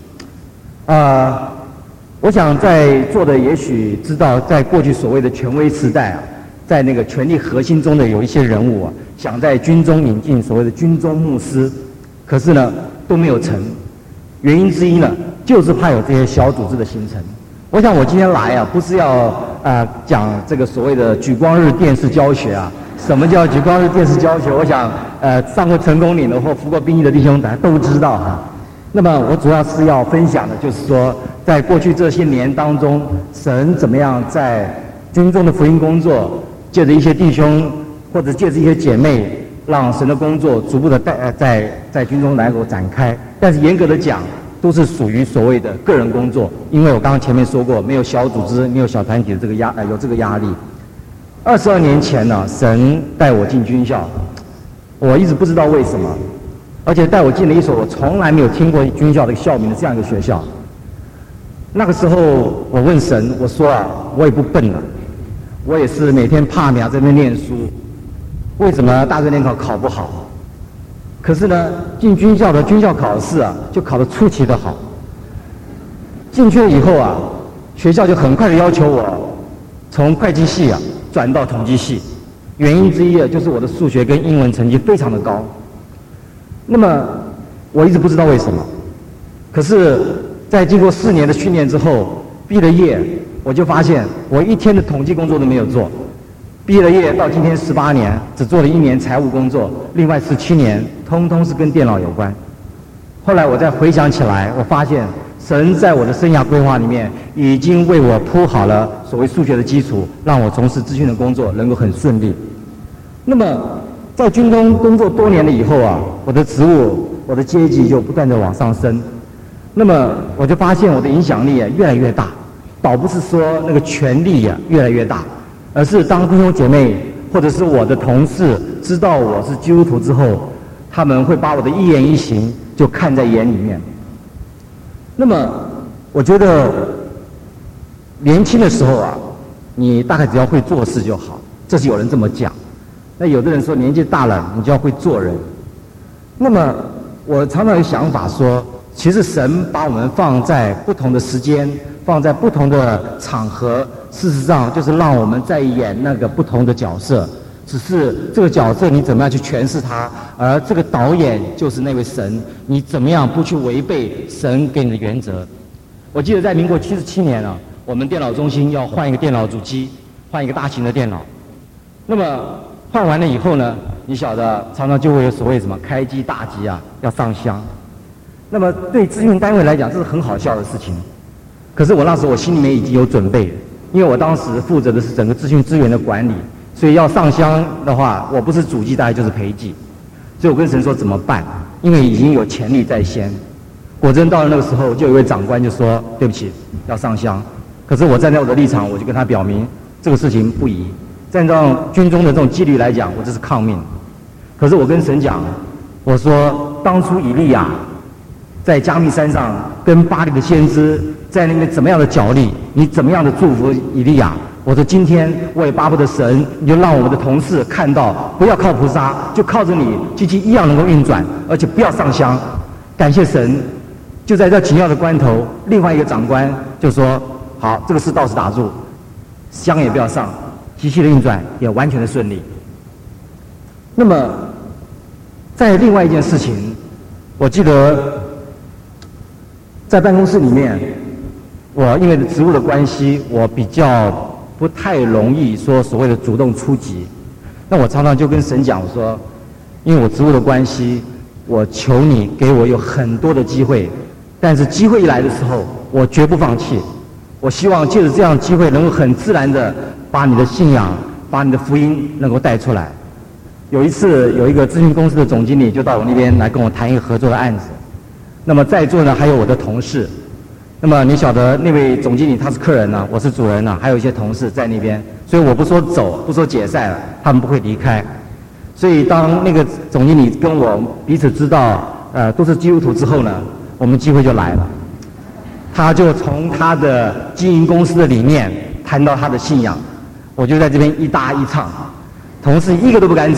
我想在座的也许知道，在过去所谓的权威时代啊，在那个权力核心中的有一些人物啊，想在军中引进所谓的军中牧师，可是呢都没有成。原因之一呢，就是怕有这些小组织的形成。我想我今天来啊，不是要讲这个所谓的举光日电视教学啊。什么叫举光日电视教学？我想上过成功岭的或服过兵役的弟兄大家都知道哈。那么我主要是要分享的就是说，在过去这些年当中，神怎么样在军中的福音工作，借着一些弟兄或者借着一些姐妹，让神的工作逐步的在军中来展开。但是严格的讲，都是属于所谓的个人工作，因为我刚刚前面说过，没有小组织，没有小团体的有这个压力。22年前呢，神带我进军校，我一直不知道为什么，而且带我进了一所我从来没有听过军校的校名的这样一个学校。那个时候我问神，我说我也不笨了，我也是每天怕苗在那边念书，为什么大学联考考不好？可是呢，进军校的军校考试就考得出奇的好。进去了以后学校就很快的要求我从会计系转到统计系，原因之一就是我的数学跟英文成绩非常的高。那么我一直不知道为什么，可是在经过4年的训练之后，毕了业，我就发现我一天的统计工作都没有做。毕了业到今天18年，只做了1年财务工作，另外17年通通是跟电脑有关。后来我再回想起来，我发现神在我的生涯规划里面已经为我铺好了所谓数学的基础，让我从事资讯的工作能够很顺利。那么在军中工作多年了以后我的职务、我的阶级就不断的往上升。那么我就发现我的影响力越来越大，倒不是说那个权力越来越大，而是当弟兄姐妹或者是我的同事知道我是基督徒之后，他们会把我的一言一行就看在眼里面。那么我觉得年轻的时候你大概只要会做事就好，这是有人这么讲。那有的人说年纪大了你就要会做人。那么我常常有想法说，其实神把我们放在不同的时间，放在不同的场合，事实上就是让我们在演那个不同的角色，只是这个角色你怎么样去诠释它，而这个导演就是那位神，你怎么样不去违背神给你的原则。我记得在民国77年我们电脑中心要换一个电脑主机，换一个大型的电脑。那么换完了以后呢，你晓得常常就会有所谓什么开机大吉要上香。那么对资讯单位来讲，这是很好笑的事情。可是我那时候我心里面已经有准备了，因为我当时负责的是整个资讯资源的管理，所以要上香的话，我不是主祭，大概就是陪祭。所以我跟神说怎么办？因为已经有潜力在先。果真到了那个时候，就有一位长官就说：“对不起，要上香。”可是我站在我的立场，我就跟他表明这个事情不宜。按照军中的这种纪律来讲，我这是抗命。可是我跟神讲，我说当初以利亚在加密山上跟巴黎的先知在那边怎么样的角力，你怎么样的祝福以利亚？我说今天我也巴不得神，你就让我们的同事看到，不要靠菩萨，就靠着你，机器一样能够运转，而且不要上香。感谢神，就在这紧要的关头，另外一个长官就说：“好，这个事倒是打住，香也不要上，机器的运转也完全的顺利。”那么，在另外一件事情，我记得在办公室里面，我因为职务的关系，我比较不太容易说所谓的主动出击。那我常常就跟神讲，我说，因为我职务的关系，我求你给我有很多的机会，但是机会一来的时候，我绝不放弃。我希望借着这样的机会，能够很自然的把你的信仰、把你的福音能够带出来。有一次，有一个咨询公司的总经理就到我那边来跟我谈一个合作的案子。那么在座呢还有我的同事。那么你晓得那位总经理他是客人呢，我是主人呢，还有一些同事在那边，所以我不说走，不说解散了，他们不会离开。所以当那个总经理跟我彼此知道，都是基督徒之后呢，我们机会就来了。他就从他的经营公司的理念谈到他的信仰，我就在这边一搭一唱，同事一个都不敢走，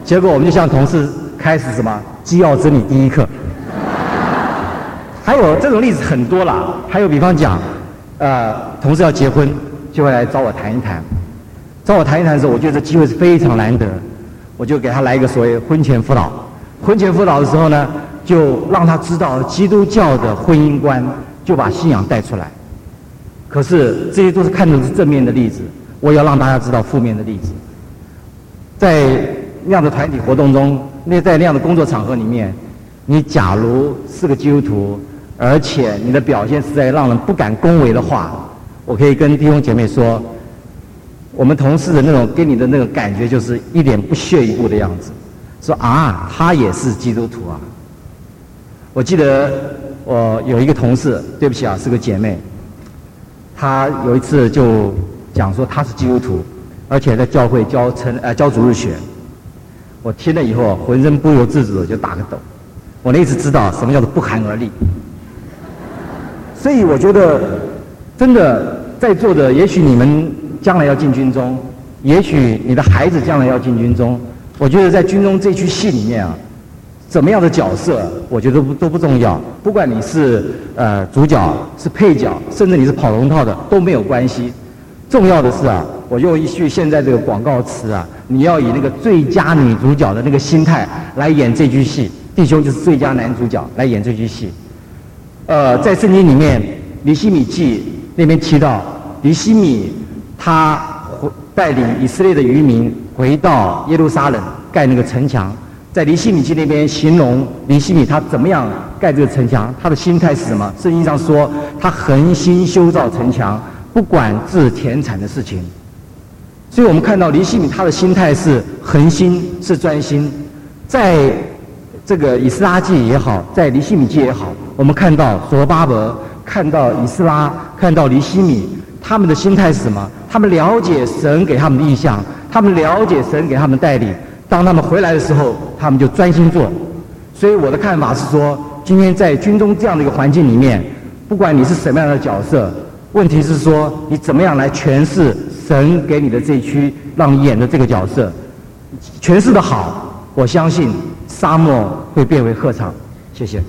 结果我们就向同事开始什么机要真理第一课。还有这种例子很多啦，还有比方讲，同事要结婚，就会来找我谈一谈。找我谈一谈的时候，我觉得这机会是非常难得，我就给他来一个所谓婚前辅导。婚前辅导的时候呢，就让他知道基督教的婚姻观，就把信仰带出来。可是这些都是看的是正面的例子，我也要让大家知道负面的例子。在那样的团体活动中，在那样的工作场合里面，你假如是个基督徒，而且你的表现实在让人不敢恭维的话，我可以跟弟兄姐妹说，我们同事的那种给你的那个感觉就是一脸不屑一顾的样子，说啊，他也是基督徒啊。我记得我有一个同事，对不起啊，是个姐妹，她有一次就讲说她是基督徒，而且在教会教主日学。我听了以后浑身不由自主的就打个抖，我那次知道什么叫做不寒而栗。所以我觉得真的在座的，也许你们将来要进军中，也许你的孩子将来要进军中，我觉得在军中这区戏里面啊，怎么样的角色我觉得都不重要，不管你是主角是配角，甚至你是跑龙套的都没有关系。重要的是啊，我用一句现在这个广告词啊，你要以那个最佳女主角的那个心态来演这句戏，弟兄就是最佳男主角来演这句戏。在圣经里面，尼希米记那边提到，尼希米他带领以色列的渔民回到耶路撒冷盖那个城墙，在尼希米记那边形容尼希米他怎么样盖这个城墙，他的心态是什么？圣经上说他恒心修造城墙，不管治田产的事情。所以我们看到尼希米他的心态是恒心，是专心。在这个以斯拉记也好，在尼希米记也好，我们看到所罗巴伯，看到以斯拉，看到尼希米，他们的心态是什么？他们了解神给他们的意向，他们了解神给他们带领，当他们回来的时候，他们就专心做。所以我的看法是说，今天在军中这样的一个环境里面，不管你是什么样的角色，问题是说你怎么样来诠释神给你的这一区让你演的这个角色，诠释的好，我相信沙漠会变为鹤场。谢谢。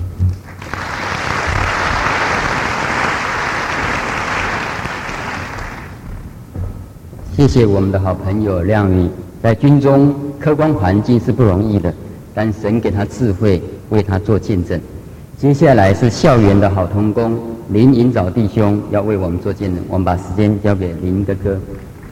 谢谢我们的好朋友亮宇。在军中客观环境是不容易的，但神给他智慧，为他做见证。接下来是校园的好同工林银藻弟兄要为我们做见证，我们把时间交给林哥哥。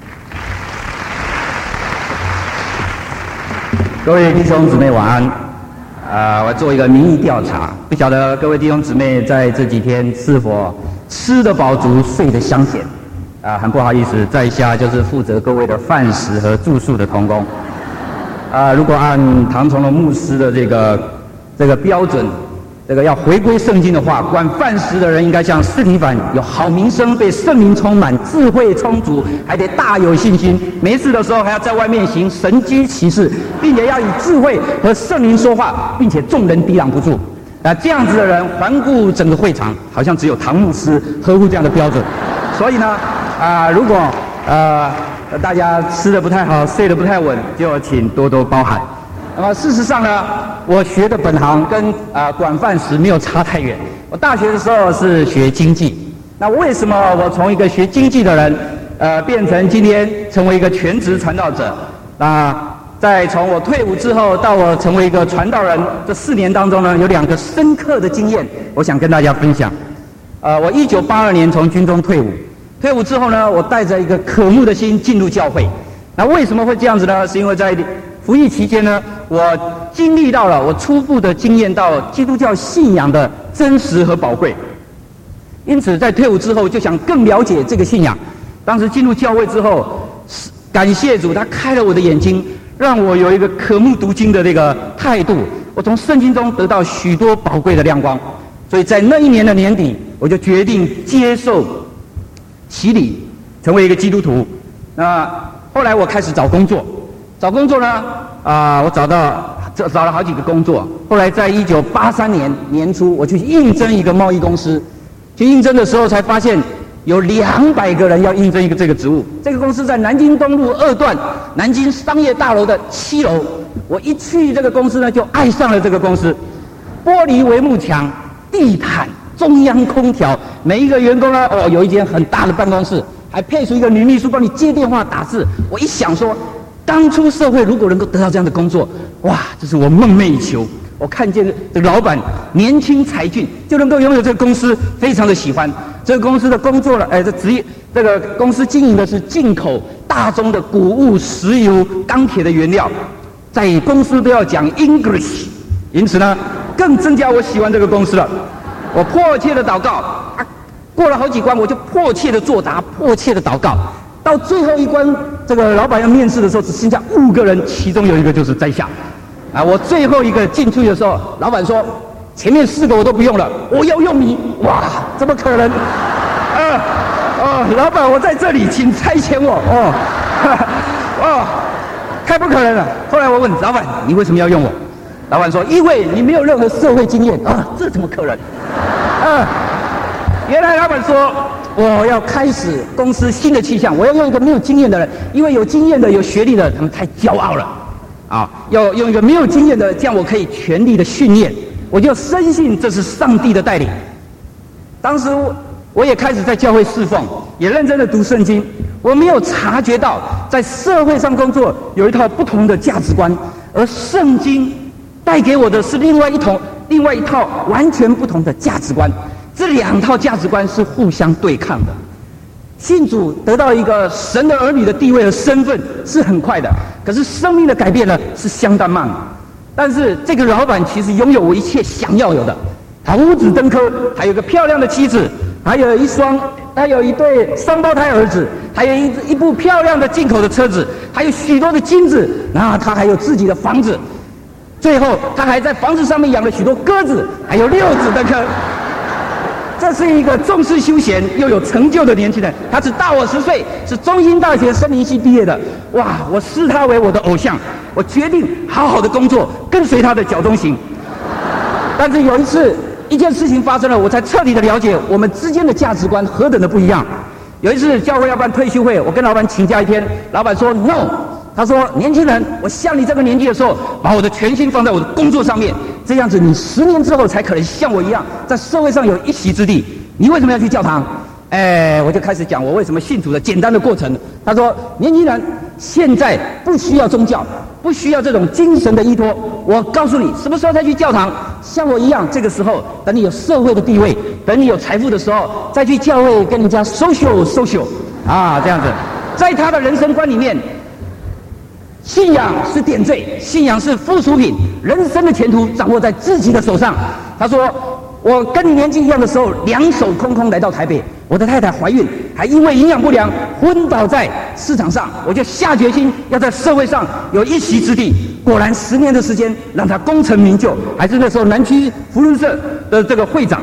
各位弟兄姊妹晚安。我做一个民意调查，不晓得各位弟兄姊妹在这几天是否吃得饱足，睡得香甜？很不好意思，在下就是负责各位的饭食和住宿的同工。如果按唐崇荣牧师的这个标准，这个要回归圣经的话，管饭食的人应该像司提反，有好名声，被圣灵充满，智慧充足，还得大有信心。没事的时候还要在外面行神机奇事，并且要以智慧和圣灵说话，并且众人抵挡不住。这样子的人环顾整个会场，好像只有唐牧师合乎这样的标准。所以呢，如果大家吃得不太好，睡得不太稳，就请多多包涵。那么事实上呢，我学的本行跟管饭食没有差太远。我大学的时候是学经济，那为什么我从一个学经济的人，变成今天成为一个全职传道者？在从我退伍之后到我成为一个传道人这4年当中呢，有2个深刻的经验，我想跟大家分享。我1982年从军中退伍，退伍之后呢，我带着一个渴慕的心进入教会。那为什么会这样子呢？是因为在服役期间呢，我经历到了，我初步的经验到基督教信仰的真实和宝贵。因此在退伍之后就想更了解这个信仰。当时进入教会之后，感谢主，他开了我的眼睛，让我有一个渴慕读经的这个态度。我从圣经中得到许多宝贵的亮光。所以在那一年的年底，我就决定接受洗礼，成为一个基督徒。那后来我开始找工作。找工作呢，我找了好几个工作。后来在1983年年初，我去应征一个贸易公司。去应征的时候才发现，有200个人要应征这个职务。这个公司在南京东路2段南京商业大楼的7楼， 我一去这个公司呢，就爱上了这个公司，玻璃帷幕墙、地毯、中央空调，每一个员工呢，有一间很大的办公室，还配出一个女秘书帮你接电话打字。我一想说，刚出社会如果能够得到这样的工作，哇，这是我梦寐以求。我看见这个老板年轻才俊，就能够拥有这个公司，非常的喜欢。这个公司的工作了，这职业，这个公司经营的是进口大宗的谷物、石油、钢铁的原料，在公司都要讲 English， 因此呢，更增加我喜欢这个公司了。我迫切的祷告，过了好几关，我就迫切的作答，迫切的祷告。到最后一关，这个老板要面试的时候，只剩下5个人，其中有一个就是在下。我最后一个进去的时候，老板说：“前面4个我都不用了，我要用你。”哇，怎么可能？老板，我在这里，请差遣我。太不可能了。后来我问老板：“你为什么要用我？”老板说：“因为你没有任何社会经验。”这怎么可能？原来老板说，我要开始公司新的气象，我要用一个没有经验的人，因为有经验的、有学历的，他们太骄傲了。要用一个没有经验的，这样我可以全力的训练。我就深信这是上帝的带领。当时我也开始在教会侍奉，也认真的读圣经。我没有察觉到，在社会上工作有一套不同的价值观，而圣经带给我的是另外一套完全不同的价值观。这2套价值观是互相对抗的。信主得到一个神的儿女的地位和身份是很快的，可是生命的改变呢是相当慢的。但是这个老板其实拥有我一切想要有的，他五子登科，还有一个漂亮的妻子，还有一对双胞胎儿子，还有一部漂亮的进口的车子，还有许多的金子，那他还有自己的房子，最后他还在房子上面养了许多鸽子，还有6子登科。这是一个重视休闲又有成就的年轻人，他只大我10岁，是中兴大学森林系毕业的。哇，我视他为我的偶像，我决定好好的工作，跟随他的脚中行。但是有一件事情发生了，我才彻底的了解我们之间的价值观何等的不一样。有一次教会要办退休会，我跟老板请假一天，老板说 no， 他说年轻人，我像你这个年纪的时候，把我的全心放在我的工作上面，这样子你10年之后才可能像我一样在社会上有一席之地。你为什么要去教堂？我就开始讲我为什么信主的简单的过程。他说，年轻人现在不需要宗教，不需要这种精神的依托。我告诉你，什么时候再去教堂？像我一样，这个时候等你有社会的地位，等你有财富的时候，再去教会跟人家 social 这样子。在他的人生观里面，信仰是点缀，信仰是附属品，人生的前途掌握在自己的手上。他说，我跟你年纪一样的时候，2手空空来到台北，我的太太怀孕，还因为营养不良昏倒在市场上，我就下决心要在社会上有一席之地。果然10年的时间让他功成名就，还是那时候南区福伦社的这个会长。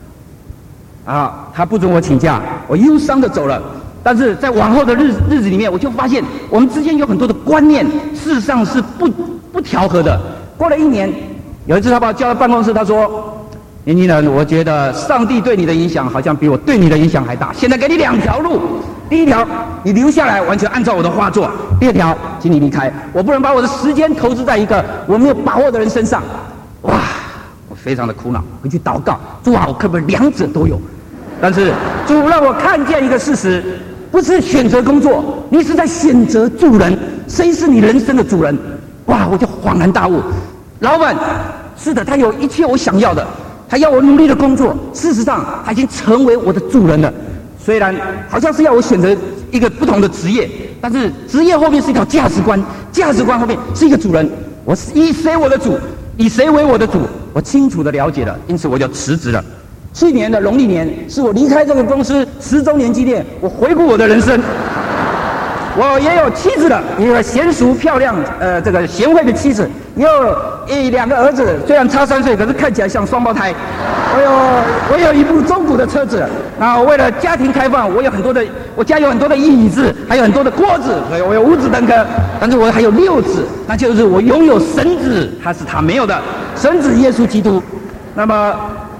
他不准我请假，我忧伤的走了。但是在往后的日子里面，我就发现我们之间有很多的观念，事实上是不调和的。过了1年，有一次他把我叫到办公室，他说：“年轻人，我觉得上帝对你的影响好像比我对你的影响还大。现在给你2条路，第一条，你留下来，完全按照我的话做；第2条，请你离开。我不能把我的时间投资在一个我没有把握的人身上。”哇，我非常的苦恼，回去祷告，主啊，我可不可以2者都有？但是主让我看见一个事实，不是选择工作，你是在选择助人。谁是你人生的主人？哇，我就恍然大悟。老板是的，他有一切我想要的，他要我努力的工作，事实上他已经成为我的主人了。虽然好像是要我选择一个不同的职业，但是职业后面是一条价值观，价值观后面是一个主人。我是以谁我的主，以谁为我的主，我清楚的了解了，因此我就辞职了。去年的农历年是我离开这个公司10周年纪念，我回顾我的人生。我也有妻子了，一个娴熟漂亮这个贤惠的妻子，也有2个儿子，虽然差3岁，可是看起来像双胞胎。我有一部中古的车子，然后为了家庭开放，我家有很多的椅子，还有很多的锅子，所以我有5子登科，但是我还有6子，那就是我拥有神子，他是他没有的神子耶稣基督。那么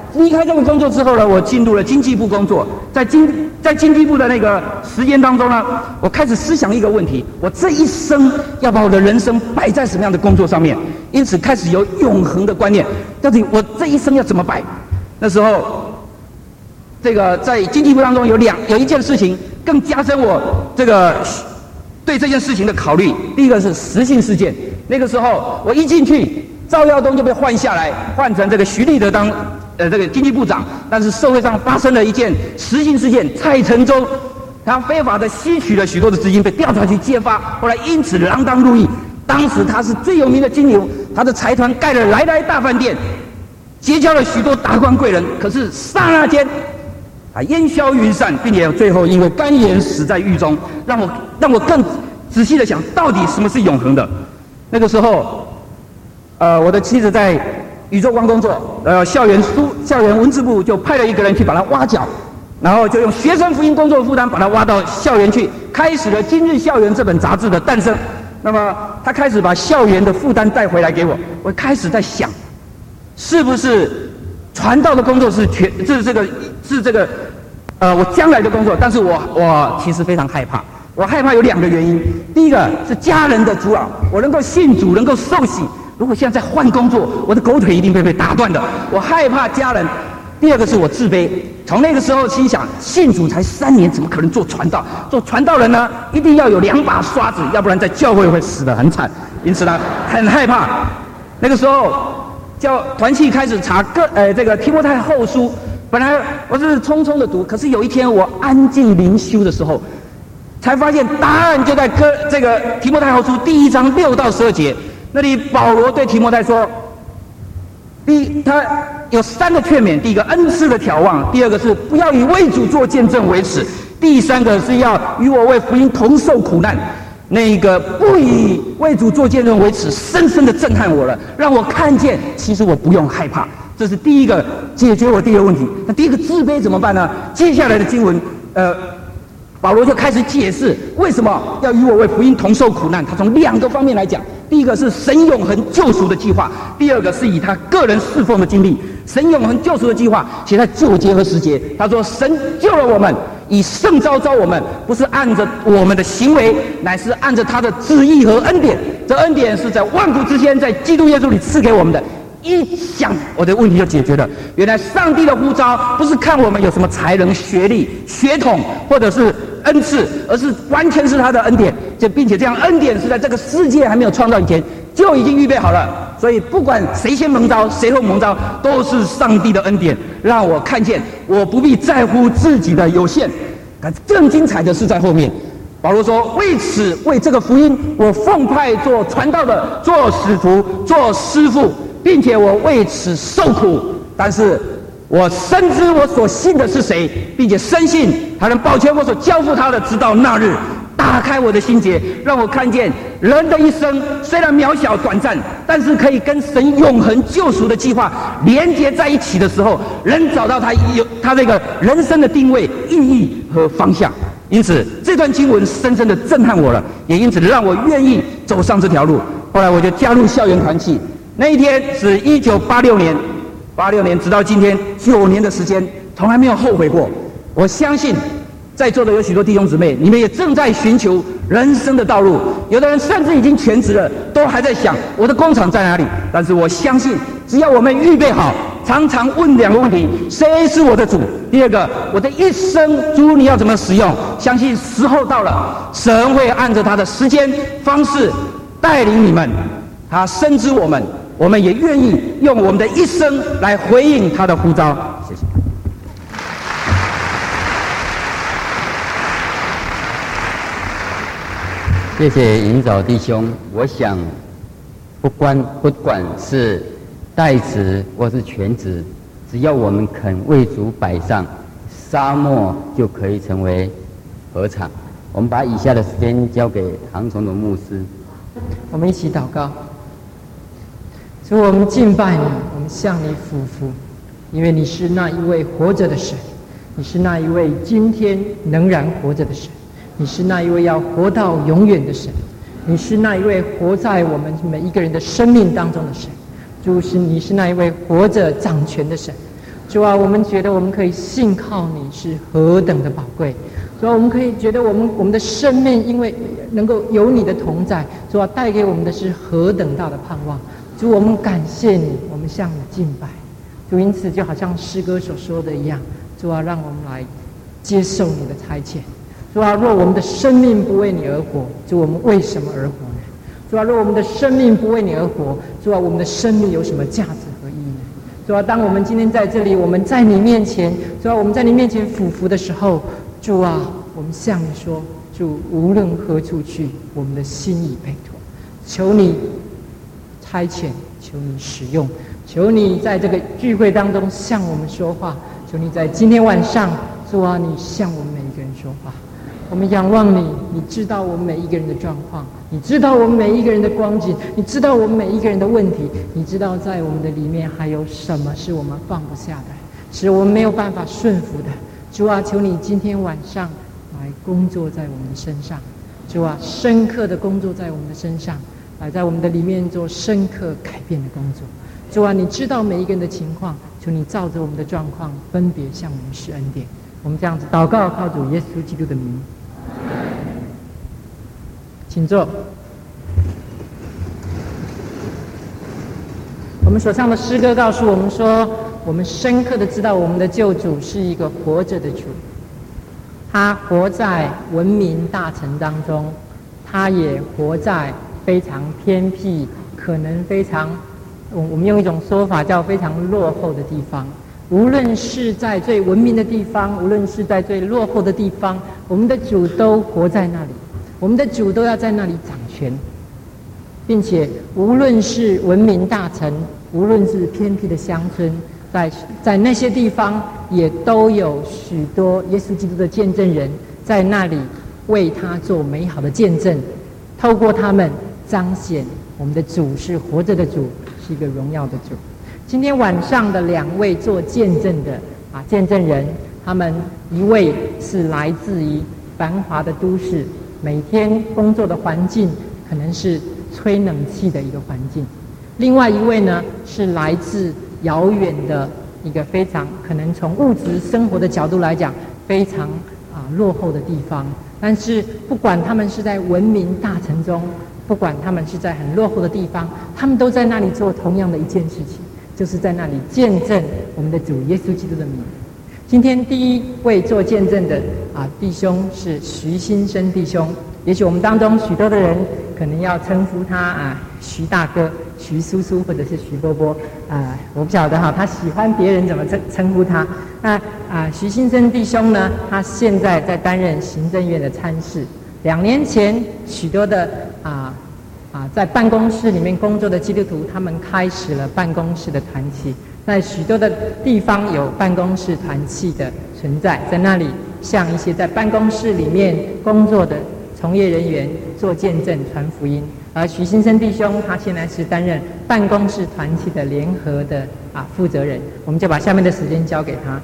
离开这个工作之后呢，我进入了经济部工作。在经济部的那个时间当中呢，我开始思想一个问题：我这一生要把我的人生摆在什么样的工作上面？因此开始有永恒的观念，到底我这一生要怎么摆？那时候，这个在经济部当中有一件事情更加深我这个对这件事情的考虑。第一个是实信事件，那个时候我一进去，赵耀东就被换下来，换成这个徐立德当这个经济部长。但是社会上发生了一件实信事件，蔡成洲他非法的吸取了许多的资金，被调查局揭发，后来因此锒铛入狱。当时他是最有名的金牛，他的财团盖了来来大饭店，结交了许多达官贵人。可是刹那间，烟消云散，并且最后因为肝炎死在狱中，让我更仔细的想，到底什么是永恒的？那个时候，我的妻子在宇宙光工作，校园文字部就派了一个人去把他挖角，然后就用学生福音工作负担把他挖到校园去，开始了《今日校园》这本杂志的诞生。那么他开始把校园的负担带回来给我，我开始在想，是不是传道的工作是我将来的工作？但是我其实非常害怕，我害怕有2个原因。第一个是家人的阻扰，我能够信主，能够受洗，如果现在换工作，我的狗腿一定会被打断的，我害怕家人。第二个是我自卑，从那个时候心想，信主才3年，怎么可能做传道？做传道人呢，一定要有2把刷子，要不然在教会会死得很惨。因此呢，很害怕。那个时候，团契开始查这个提摩太后书，本来我是匆匆的读，可是有一天我安静灵修的时候，才发现答案就在这个提摩太后书第1章6到12节，那里保罗对提摩太说。第一，他有3个劝勉：第一个，恩赐的眺望；第二个是不要以为主做见证为耻；第3个是要与我为福音同受苦难。那个不以为主做见证为耻，深深的震撼我了，让我看见其实我不用害怕。这是第一个解决我第2个问题。那第一个自卑怎么办呢？接下来的经文，保罗就开始解释为什么要与我为福音同受苦难。他从2个方面来讲。第一个是神永恒救赎的计划，第2个是以他个人侍奉的经历。神永恒救赎的计划写在9节和10节，他说：“神救了我们，以圣召召我们，不是按着我们的行为，乃是按着他的旨意和恩典。这恩典是在万古之先，在基督耶稣里赐给我们的。”一想，我的问题就解决了。原来上帝的呼召不是看我们有什么才能、学历、血统或者是恩赐，而是完全是他的恩典。并且这样恩典是在这个世界还没有创造以前就已经预备好了。所以不管谁先蒙召，谁后蒙召，都是上帝的恩典，让我看见我不必在乎自己的有限。更精彩的是在后面，保罗说：“为这个福音，我奉派做传道的，做使徒，做师傅。并且我为此受苦，但是我深知我所信的是谁，并且深信他能保全我所交付他的，直到那日。打开我的心结，让我看见人的一生虽然渺小短暂，但是可以跟神永恒救赎的计划连接在一起的时候，人找到他这个人生的定位、意义和方向。因此这段经文深深的震撼我了，也因此让我愿意走上这条路。后来我就加入校园团契。那一天是1986年，86年直到今天9年的时间，从来没有后悔过。我相信在座的有许多弟兄姊妹，你们也正在寻求人生的道路，有的人甚至已经全职了，都还在想我的工厂在哪里。但是我相信，只要我们预备好，常常问2个问题：谁是我的主？第2个，我的一生主你要怎么使用？相信时候到了，神会按着他的时间方式带领你们。他深知我们，我们也愿意用我们的一生来回应他的呼召。谢谢。 谢谢银枣弟兄。我想，不管是代职或是全职，只要我们肯为主摆上，沙漠就可以成为禾场。我们把以下的时间交给唐崇荣牧师。 我们一起祷告。主，我们敬拜你，我们向你俯伏，因为你是那一位活着的神，你是那一位今天仍然活着的神，你是那一位要活到永远的神，你是那一位活在我们每一个人的生命当中的神。主，你是那一位活着掌权的神。 主啊，我们觉得我们可以信靠你是何等的宝贵。主啊，我们可以觉得我们的生命因为能够有你的同在，主啊，带给我们的是何等大的盼望。主，我们感谢你，我们向你敬拜。主，因此就好像诗歌所说的一样，主啊，让我们来接受你的差遣。主啊，若我们的生命不为你而活，主，我们为什么而活呢？主啊，若我们的生命不为你而活，主啊，我们的生命有什么价值和意义呢？主啊，当我们今天在这里，我们在你面前，主啊，我们在你面前俯伏的时候，主啊，我们向你说，主，无论何处去，我们的心已被托，求你差遣，求你使用，求你在这个聚会当中向我们说话，求你在今天晚上，主啊，你向我们每一个人说话。我们仰望你，你知道我们每一个人的状况，你知道我们每一个人的光景，你知道我们每一个人的问题，你知道在我们的里面还有什么是我们放不下的，是我们没有办法顺服的。主啊，求你今天晚上来工作在我们的身上，主啊，深刻的工作在我们的身上，来在我们的里面做深刻改变的工作。主啊，你知道每一个人的情况，求你照着我们的状况分别向我们施恩典。我们这样子祷告，靠主耶稣基督的名，请坐。我们所唱的诗歌告诉我们说，我们深刻的知道我们的救主是一个活着的主，他活在文明大城当中，他也活在非常偏僻，可能非常，我们用一种说法叫非常落后的地方。无论是在最文明的地方，无论是在最落后的地方，我们的主都活在那里，我们的主都要在那里掌权，并且无论是文明大城，无论是偏僻的乡村，在那些地方也都有许多耶稣基督的见证人在那里为他做美好的见证，透过他们彰显我们的主是活着的主，是一个荣耀的主。今天晚上的2位做见证的见证人，他们一位是来自于繁华的都市，每天工作的环境可能是吹冷气的一个环境；另外一位呢是来自遥远的一个非常可能从物质生活的角度来讲非常落后的地方。但是不管他们是在文明大城中，不管他们是在很落后的地方，他们都在那里做同样的一件事情，就是在那里见证我们的主耶稣基督的名。今天第一位做见证的弟兄是徐新生弟兄，也许我们当中许多的人可能要称呼他徐大哥、徐叔叔或者是徐伯伯我不晓得他喜欢别人怎么称呼他。那徐新生弟兄呢，他现在在担任行政院的参事。2年前，许多的在办公室里面工作的基督徒，他们开始了办公室的团契，在许多的地方有办公室团契的存在，在那里向一些在办公室里面工作的从业人员做见证、传福音。而徐先生弟兄他现在是担任办公室团契的联合的负责人，我们就把下面的时间交给他。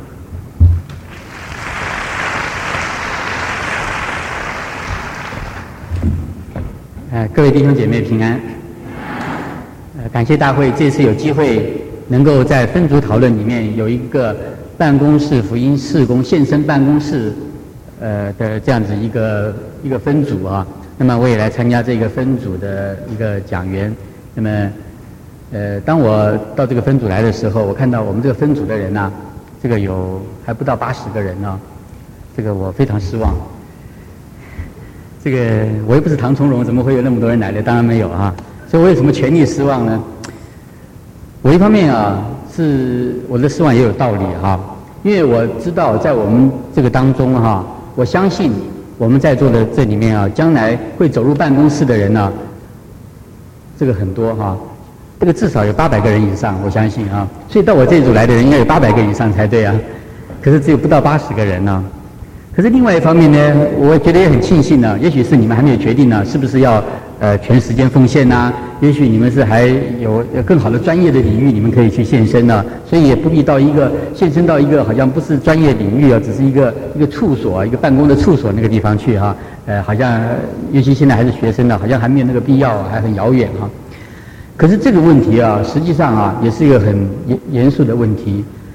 各位弟兄姐妹平安。感谢大会这次有机会能够在分组讨论里面有一个办公室福音事工现身办公室的这样子一个分组那么我也来参加这个分组的一个讲员。那么当我到这个分组来的时候，我看到我们这个分组的人这个有还不到80个人这个我非常失望。这个我又不是唐从容，怎么会有那么多人来的？当然没有所以我有什么权利失望呢？我一方面是我的失望也有道理因为我知道在我们这个当中我相信我们在座的这里面将来会走入办公室的人这个很多这个至少有800个人以上，我相信所以到我这一组来的人应该有800个以上才对可是只有不到80个人可是另外一方面呢，我觉得也很庆幸也许是你们还没有决定是不是要全时间奉献也许你们是还有更好的专业的领域，你们可以去献身所以也不必献身到一个好像不是专业领域只是一个处所，一个办公的处所那个地方去好像尤其现在还是学生好像还没有那个必要，还很遥远可是这个问题实际上也是一个很严肃的问题。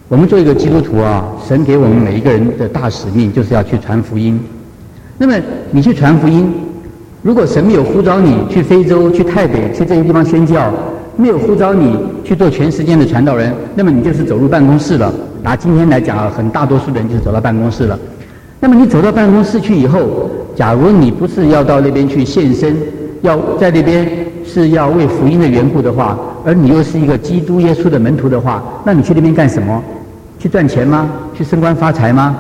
我们做一个基督徒啊，神给我们每一个人的大使命就是要去传福音。那么你去传福音，如果神没有呼召你去非洲、去泰北、去这些地方宣教，没有呼召你去做全时间的传道人，那么你就是走入办公室了。拿今天来讲啊，很大多数的人就是走到办公室了。那么你走到办公室去以后，假如你不是要到那边去献身，要在那边是要为福音的缘故的话，而你又是一个基督耶稣的门徒的话，那你去那边干什么？去赚钱吗？去升官发财吗？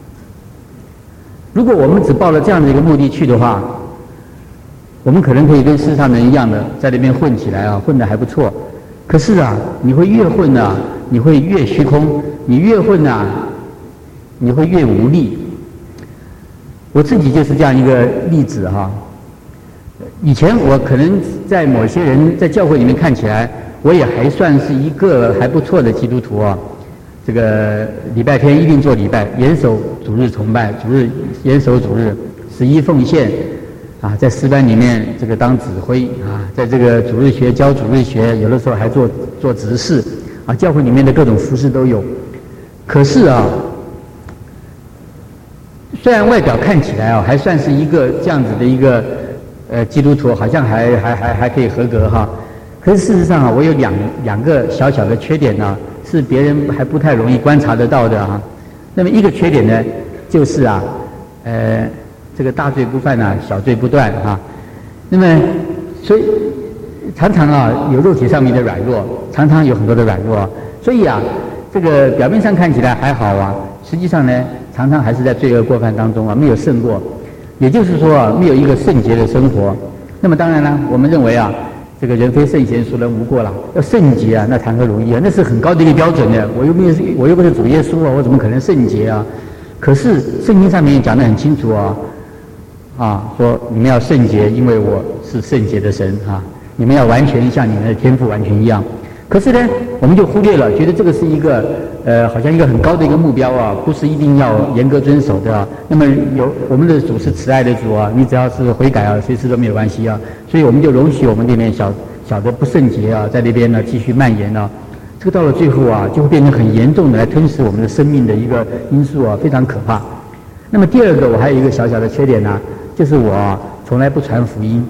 如果我们只抱了这样的一个目的去的话，我们可能可以跟世上人一样的在那边混起来啊，混得还不错。可是啊，你会越混啊，你会越虚空；你越混啊，你会越无力。我自己就是这样一个例子哈。以前我可能在某些人在教会里面看起来，我也还算是一个还不错的基督徒啊。这个礼拜天一定做礼拜，严守主日崇拜，主日严守主日，11奉献，啊，在诗班里面这个当指挥啊，在这个主日学教主日学，有的时候还做执事，啊，教会里面的各种服事都有。可是啊，虽然外表看起来啊，还算是一个这样子的一个基督徒，好像还可以合格哈。可是事实上啊，我有两个小小的缺点呢，是别人还不太容易观察得到的哈。那么一个缺点呢，就是啊，这个大罪不犯啊，小罪不断哈。那么所以常常啊有肉体上面的软弱，常常有很多的软弱，所以啊这个表面上看起来还好啊，实际上呢常常还是在罪恶过犯当中啊，没有胜过。也就是说啊，没有一个圣洁的生活。那么当然了，我们认为啊，这个人非圣贤，孰人无过了？要圣洁啊，那谈何容易啊？那是很高的一个标准的。我又不是主耶稣啊，我怎么可能圣洁啊？可是圣经上面讲得很清楚啊，说你们要圣洁，因为我是圣洁的神啊。你们要完全像你们的天父完全一样。可是呢，我们就忽略了，觉得这个是一个好像一个很高的一个目标啊，不是一定要严格遵守的啊。那么我们的主是慈爱的主啊，你只要是悔改啊，随时都没有关系啊。所以我们就容许我们那边小的不圣洁啊，在那边呢继续蔓延啊。这个到了最后啊，就会变成很严重的来吞噬我们的生命的一个因素啊，非常可怕。那么第二个，我还有一个小小的缺点呢，就是我从来不传福音。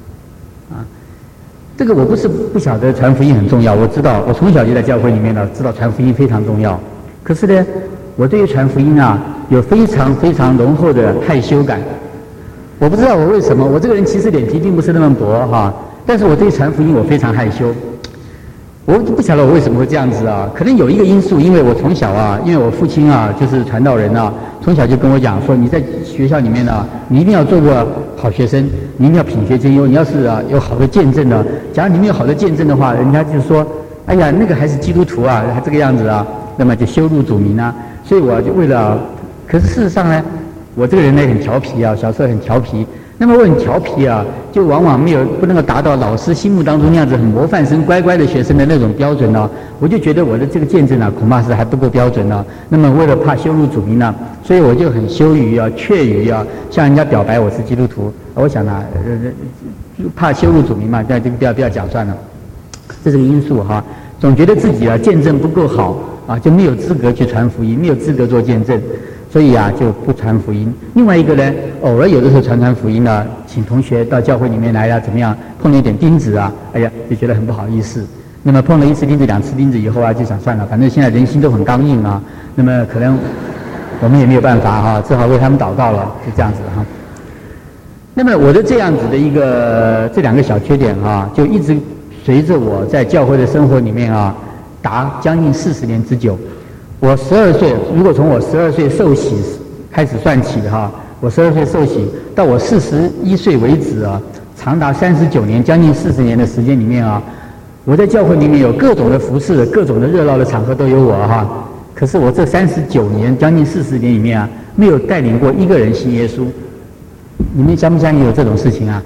这个我不是不晓得传福音很重要，我知道，我从小就在教会里面呢，知道传福音非常重要。可是呢，我对于传福音啊，有非常非常浓厚的害羞感。我不知道我为什么，我这个人其实脸皮并不是那么薄哈，但是我对传福音我非常害羞。我不晓得我为什么会这样子啊，可能有一个因素，因为我从小啊，因为我父亲啊就是传道人啊，从小就跟我讲说，你在学校里面呢，你一定要做个好学生，你一定要品学兼优，你要是啊有好的见证呢，假如你没有好的见证的话，人家就说，哎呀，那个还是基督徒啊，还这个样子啊，那么就羞辱主名啊。所以我就为了，可是事实上呢，我这个人呢很调皮啊，小时候很调皮。那么我很调皮啊，就往往不能够达到老师心目当中那样子很模范生、乖乖的学生的那种标准呢。我就觉得我的这个见证啊，恐怕是还不够标准呢。那么为了怕羞辱主名呢，所以我就很羞于啊、怯于啊，向人家表白我是基督徒。我想呢，怕羞辱主名嘛，那就不要讲算了。这是个因素哈，总觉得自己啊见证不够好啊，就没有资格去传福音，没有资格做见证。所以啊，就不传福音。另外一个呢，偶尔有的时候传福音呢，请同学到教会里面来呀，怎么样？碰了一点钉子啊，哎呀，就觉得很不好意思。那么碰了1次钉子、2次钉子以后啊，就想算了，反正现在人心都很刚硬啊。那么可能我们也没有办法哈，只好为他们祷告了，就这样子哈。那么我的这样子的一个这2个小缺点啊，就一直随着我在教会的生活里面啊，达将近40年之久。我12岁，如果从我12岁受洗开始算起哈，我12岁受洗到我41岁为止啊，长达39年，将近40年的时间里面啊，我在教会里面有各种的服事，各种的热闹的场合都有我哈。可是我这39年，将近40年里面啊，没有带领过一个人信耶稣。你们相不相信有这种事情啊？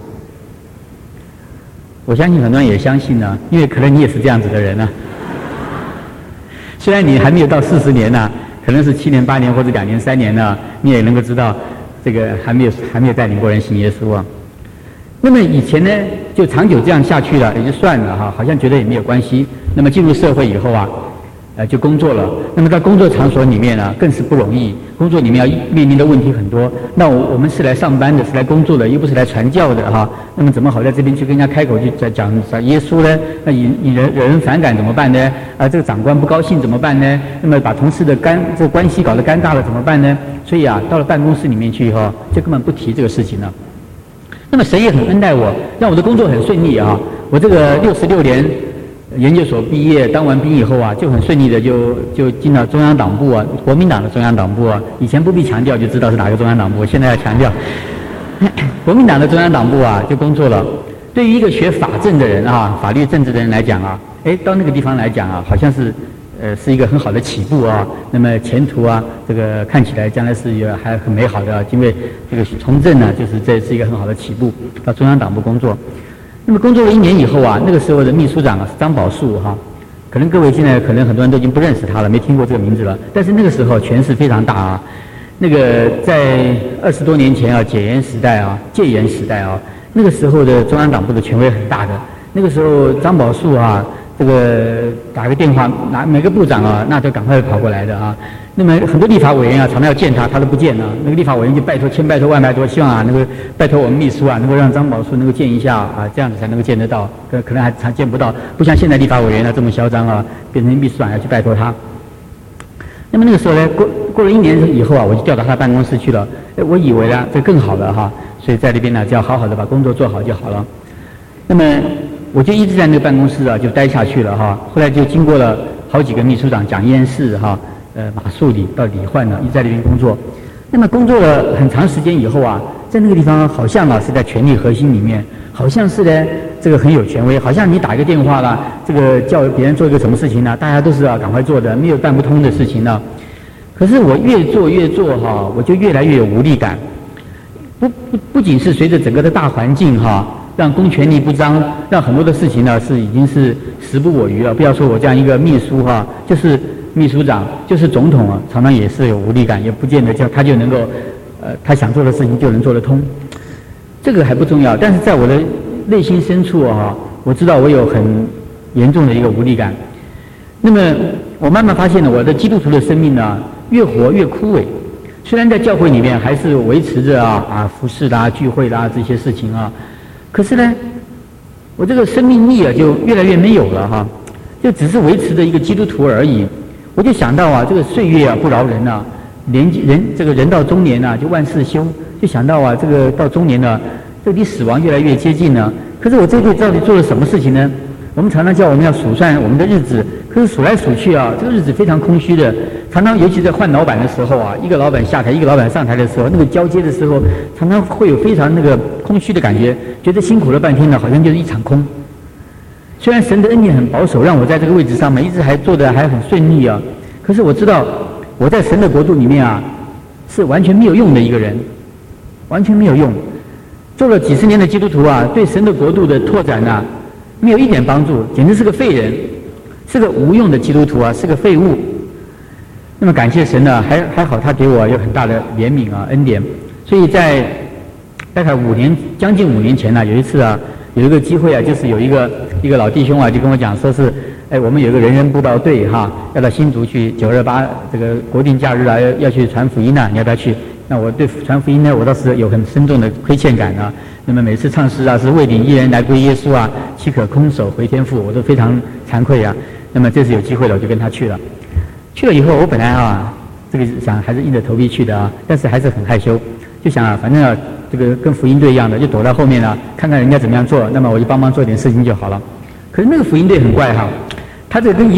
我相信很多人也相信呢，因为可能你也是这样子的人啊。虽然你还没有到40年呢，可能是7年、8年或者2年、3年呢，你也能够知道这个还没有带领过人信耶稣啊。那么以前呢，就长久这样下去了，也就算了哈，好像觉得也没有关系。那么进入社会以后啊， 就工作了。那么在工作场所里面呢，更是不容易。工作里面要面临的问题很多。那我们是来上班的，是来工作的，又不是来传教的哈。那么怎么好在这边去跟人家开口去讲耶稣呢？那引人反感怎么办呢？这个长官不高兴怎么办呢？那么把同事的这个关系搞得尴尬了怎么办呢？所以到了办公室里面去以后，就根本不提这个事情了。那么神也很恩待我，让我的工作很顺利啊。我这个66年研究所毕业，当完兵以后就很顺利的就进到中央党部国民党的中央党部以前不必强调就知道是哪个中央党部，现在要强调，国民党的中央党部就工作了。对于一个学法政的人法律政治的人来讲到那个地方来讲好像是是一个很好的起步那么前途这个看起来将来是还很美好的因为这个从政呢，就是这是一个很好的起步，到中央党部工作。那么工作了1年以后那个时候的秘书长是张宝树可能各位现在可能很多人都已经不认识他了，没听过这个名字了。但是那个时候权势非常大那个在20多年前戒严时代那个时候的中央党部的权威很大的。那个时候张宝树这个打个电话，每个部长那就赶快跑过来的那么很多立法委员常常要见他，他都不见那个立法委员就千拜托万拜托，希望能够拜托我们秘书能够让张宝树能够见一下这样子才能够见得到，可能还见不到，不像现在立法委员这么嚣张变成秘书长要去拜托他。那么那个时候呢，过了1年以后我就调到他办公室去了。我以为这更好了所以在那边呢，只要好好的把工作做好就好了。那么我就一直在那个办公室就待下去了后来就经过了好几个秘书长，蒋彦士马树礼到李焕一直在那边工作。那么工作了很长时间以后在那个地方好像是在权力核心里面，好像是呢这个很有权威，好像你打一个电话这个叫别人做一个什么事情大家都是赶快做的，没有办不通的事情可是我越做我就越来越有无力感。不仅是随着整个的大环境让公权力不彰，让很多的事情是已经是时不我与了。不要说我这样一个秘书就是秘书长，就是总统常常也是有无力感，也不见得他就能够他想做的事情就能做得通。这个还不重要，但是在我的内心深处我知道我有很严重的一个无力感。那么我慢慢发现我的基督徒的生命越活越枯萎。虽然在教会里面还是维持着服事聚会这些事情可是呢，我这个生命力就越来越没有了就只是维持着一个基督徒而已。我就想到这个岁月不饶人这个人到中年就万事休，就想到这个到中年这离死亡越来越接近了。可是我这辈子到底做了什么事情呢？我们常常叫我们要数算我们的日子，可是数来数去这个日子非常空虚的。常常尤其在换老板的时候一个老板下台一个老板上台的时候，那个交接的时候常常会有非常那个空虚的感觉，觉得辛苦了半天好像就是一场空。虽然神的恩典很保守，让我在这个位置上面一直还做得还很顺利可是我知道我在神的国度里面是完全没有用的一个人，完全没有用。做了几十年的基督徒对神的国度的拓展没有一点帮助，简直是个废人，是个无用的基督徒是个废物。那么感谢神还好他给我有很大的怜悯恩典。所以在大概将近5年前有一次有一个机会就是有一个老弟兄就跟我讲说是我们有一个人布道队要到新竹去928这个国定假日要去传福音你要不要去？那我对传福音呢，我倒是有很深重的亏欠感那么每次唱诗是为领一人来归耶稣岂可空手回天父，我都非常惭愧那么这次有机会了，我就跟他去了。去了以后，我本来这个想还是硬着头皮去的但是还是很害羞，就想反正这个跟福音队一样的，就躲在后面看看人家怎么样做，那么我就帮忙做点事情就好了。可是那个福音队很怪他这个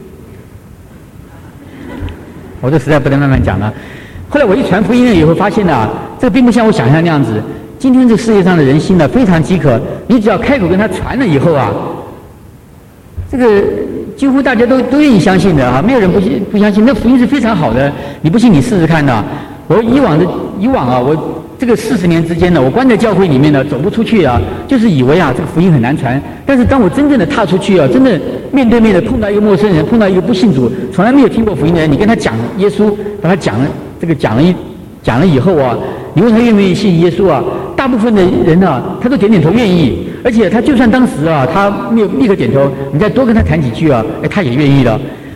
我这实在不能慢慢讲了。后来我一传福音了以后，发现这个并不像我想象那样子。今天这世界上的人心非常饥渴，你只要开口跟他传了以后这个几乎大家都愿意相信的没有人不相信。那福音是非常好的，你不信你试试看我以往我这个40年之间我关在教会里面走不出去就是以为这个福音很难传。但是当我真正的踏出去真的面对面的碰到一个陌生人，碰到一个不信主从来没有听过福音的人，你跟他讲耶稣，把他讲了以后你问他愿不愿意信耶稣大部分的人他都点点头愿意。而且他就算当时他没有立刻点头，你再多跟他谈几句他也愿意了。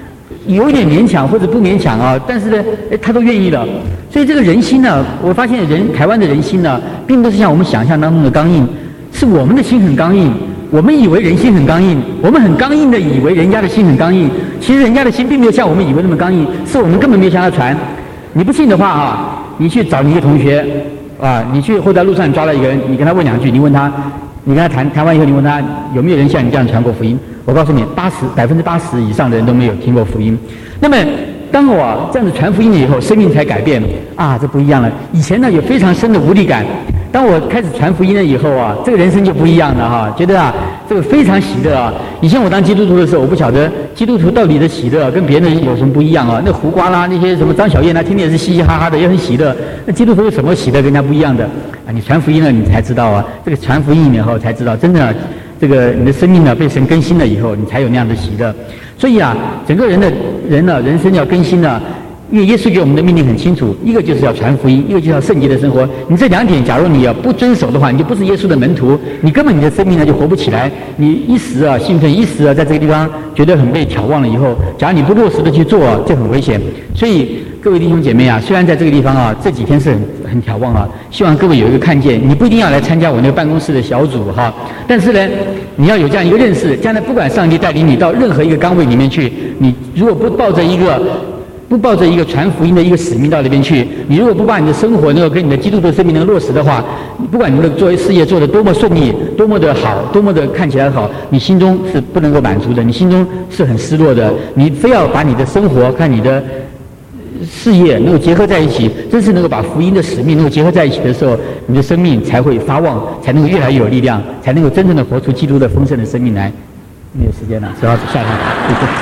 有一点勉强或者不勉强啊，但是呢，他都愿意了。所以这个人心呢，我发现台湾的人心呢，并不是像我们想象当中的刚硬，是我们的心很刚硬。我们以为人心很刚硬，我们很刚硬的以为人家的心很刚硬，其实人家的心并没有像我们以为那么刚硬，是我们根本没有向他传。你不信的话啊，你去找你一个同学啊，你去或在路上抓了一个人，你跟他问2句，你问他，你跟他谈完以后，你问他有没有人像你这样传过福音？我告诉你，80%以上的人都没有听过福音。那么当我这样子传福音了以后，生命才改变啊，这不一样了。以前呢有非常深的无力感，当我开始传福音了以后啊，这个人生就不一样了哈，觉得啊这个非常喜乐啊。以前我当基督徒的时候，我不晓得基督徒到底的喜乐跟别人有什么不一样啊。那胡瓜啦，那些什么张小燕啦，天天也是嘻嘻哈哈的，也很喜乐。那基督徒有什么喜乐跟人家不一样的啊？你传福音了，你才知道啊。这个传福音以后才知道，真的这个你的生命呢被神更新了以后，你才有那样的喜乐。所以啊，整个人生要更新呢。因为耶稣给我们的命令很清楚，一个就是要传福音，一个就是要圣洁的生活。你这2点，假如你要不遵守的话，你就不是耶稣的门徒，你根本你的生命呢就活不起来。你一时啊兴奋，一时啊在这个地方觉得很被挑旺了以后，假如你不落实的去做，就很危险。所以各位弟兄姐妹啊，虽然在这个地方啊这几天是很挑旺啊，希望各位有一个看见，你不一定要来参加我那个办公室的小组哈，但是呢，你要有这样一个认识，将来不管上帝带领你到任何一个岗位里面去，你如果不抱着一个传福音的一个使命到那边去，你如果不把你的生活能够跟你的基督徒生命能够落实的话，不管你的做事业做得多么顺利，多么的好，多么的看起来好，你心中是不能够满足的，你心中是很失落的。你非要把你的生活跟你的事业能够结合在一起，真是能够把福音的使命能够结合在一起的时候，你的生命才会发旺，才能够越来越有力量，才能够真正的活出基督的丰盛的生命来。没有时间了，只好下场，谢谢。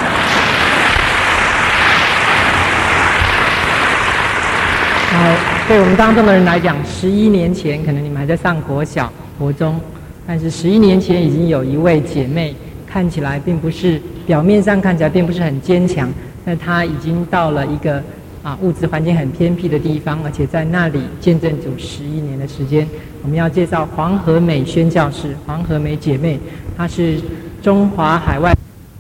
对我们当中的人来讲，11年前可能你们还在上国小、国中，但是11年前已经有一位姐妹，看起来并不是表面上看起来并不是很坚强，但她已经到了一个物质环境很偏僻的地方，而且在那里见证主11年的时间。我们要介绍黄和美宣教士，黄和美姐妹，她是中华海外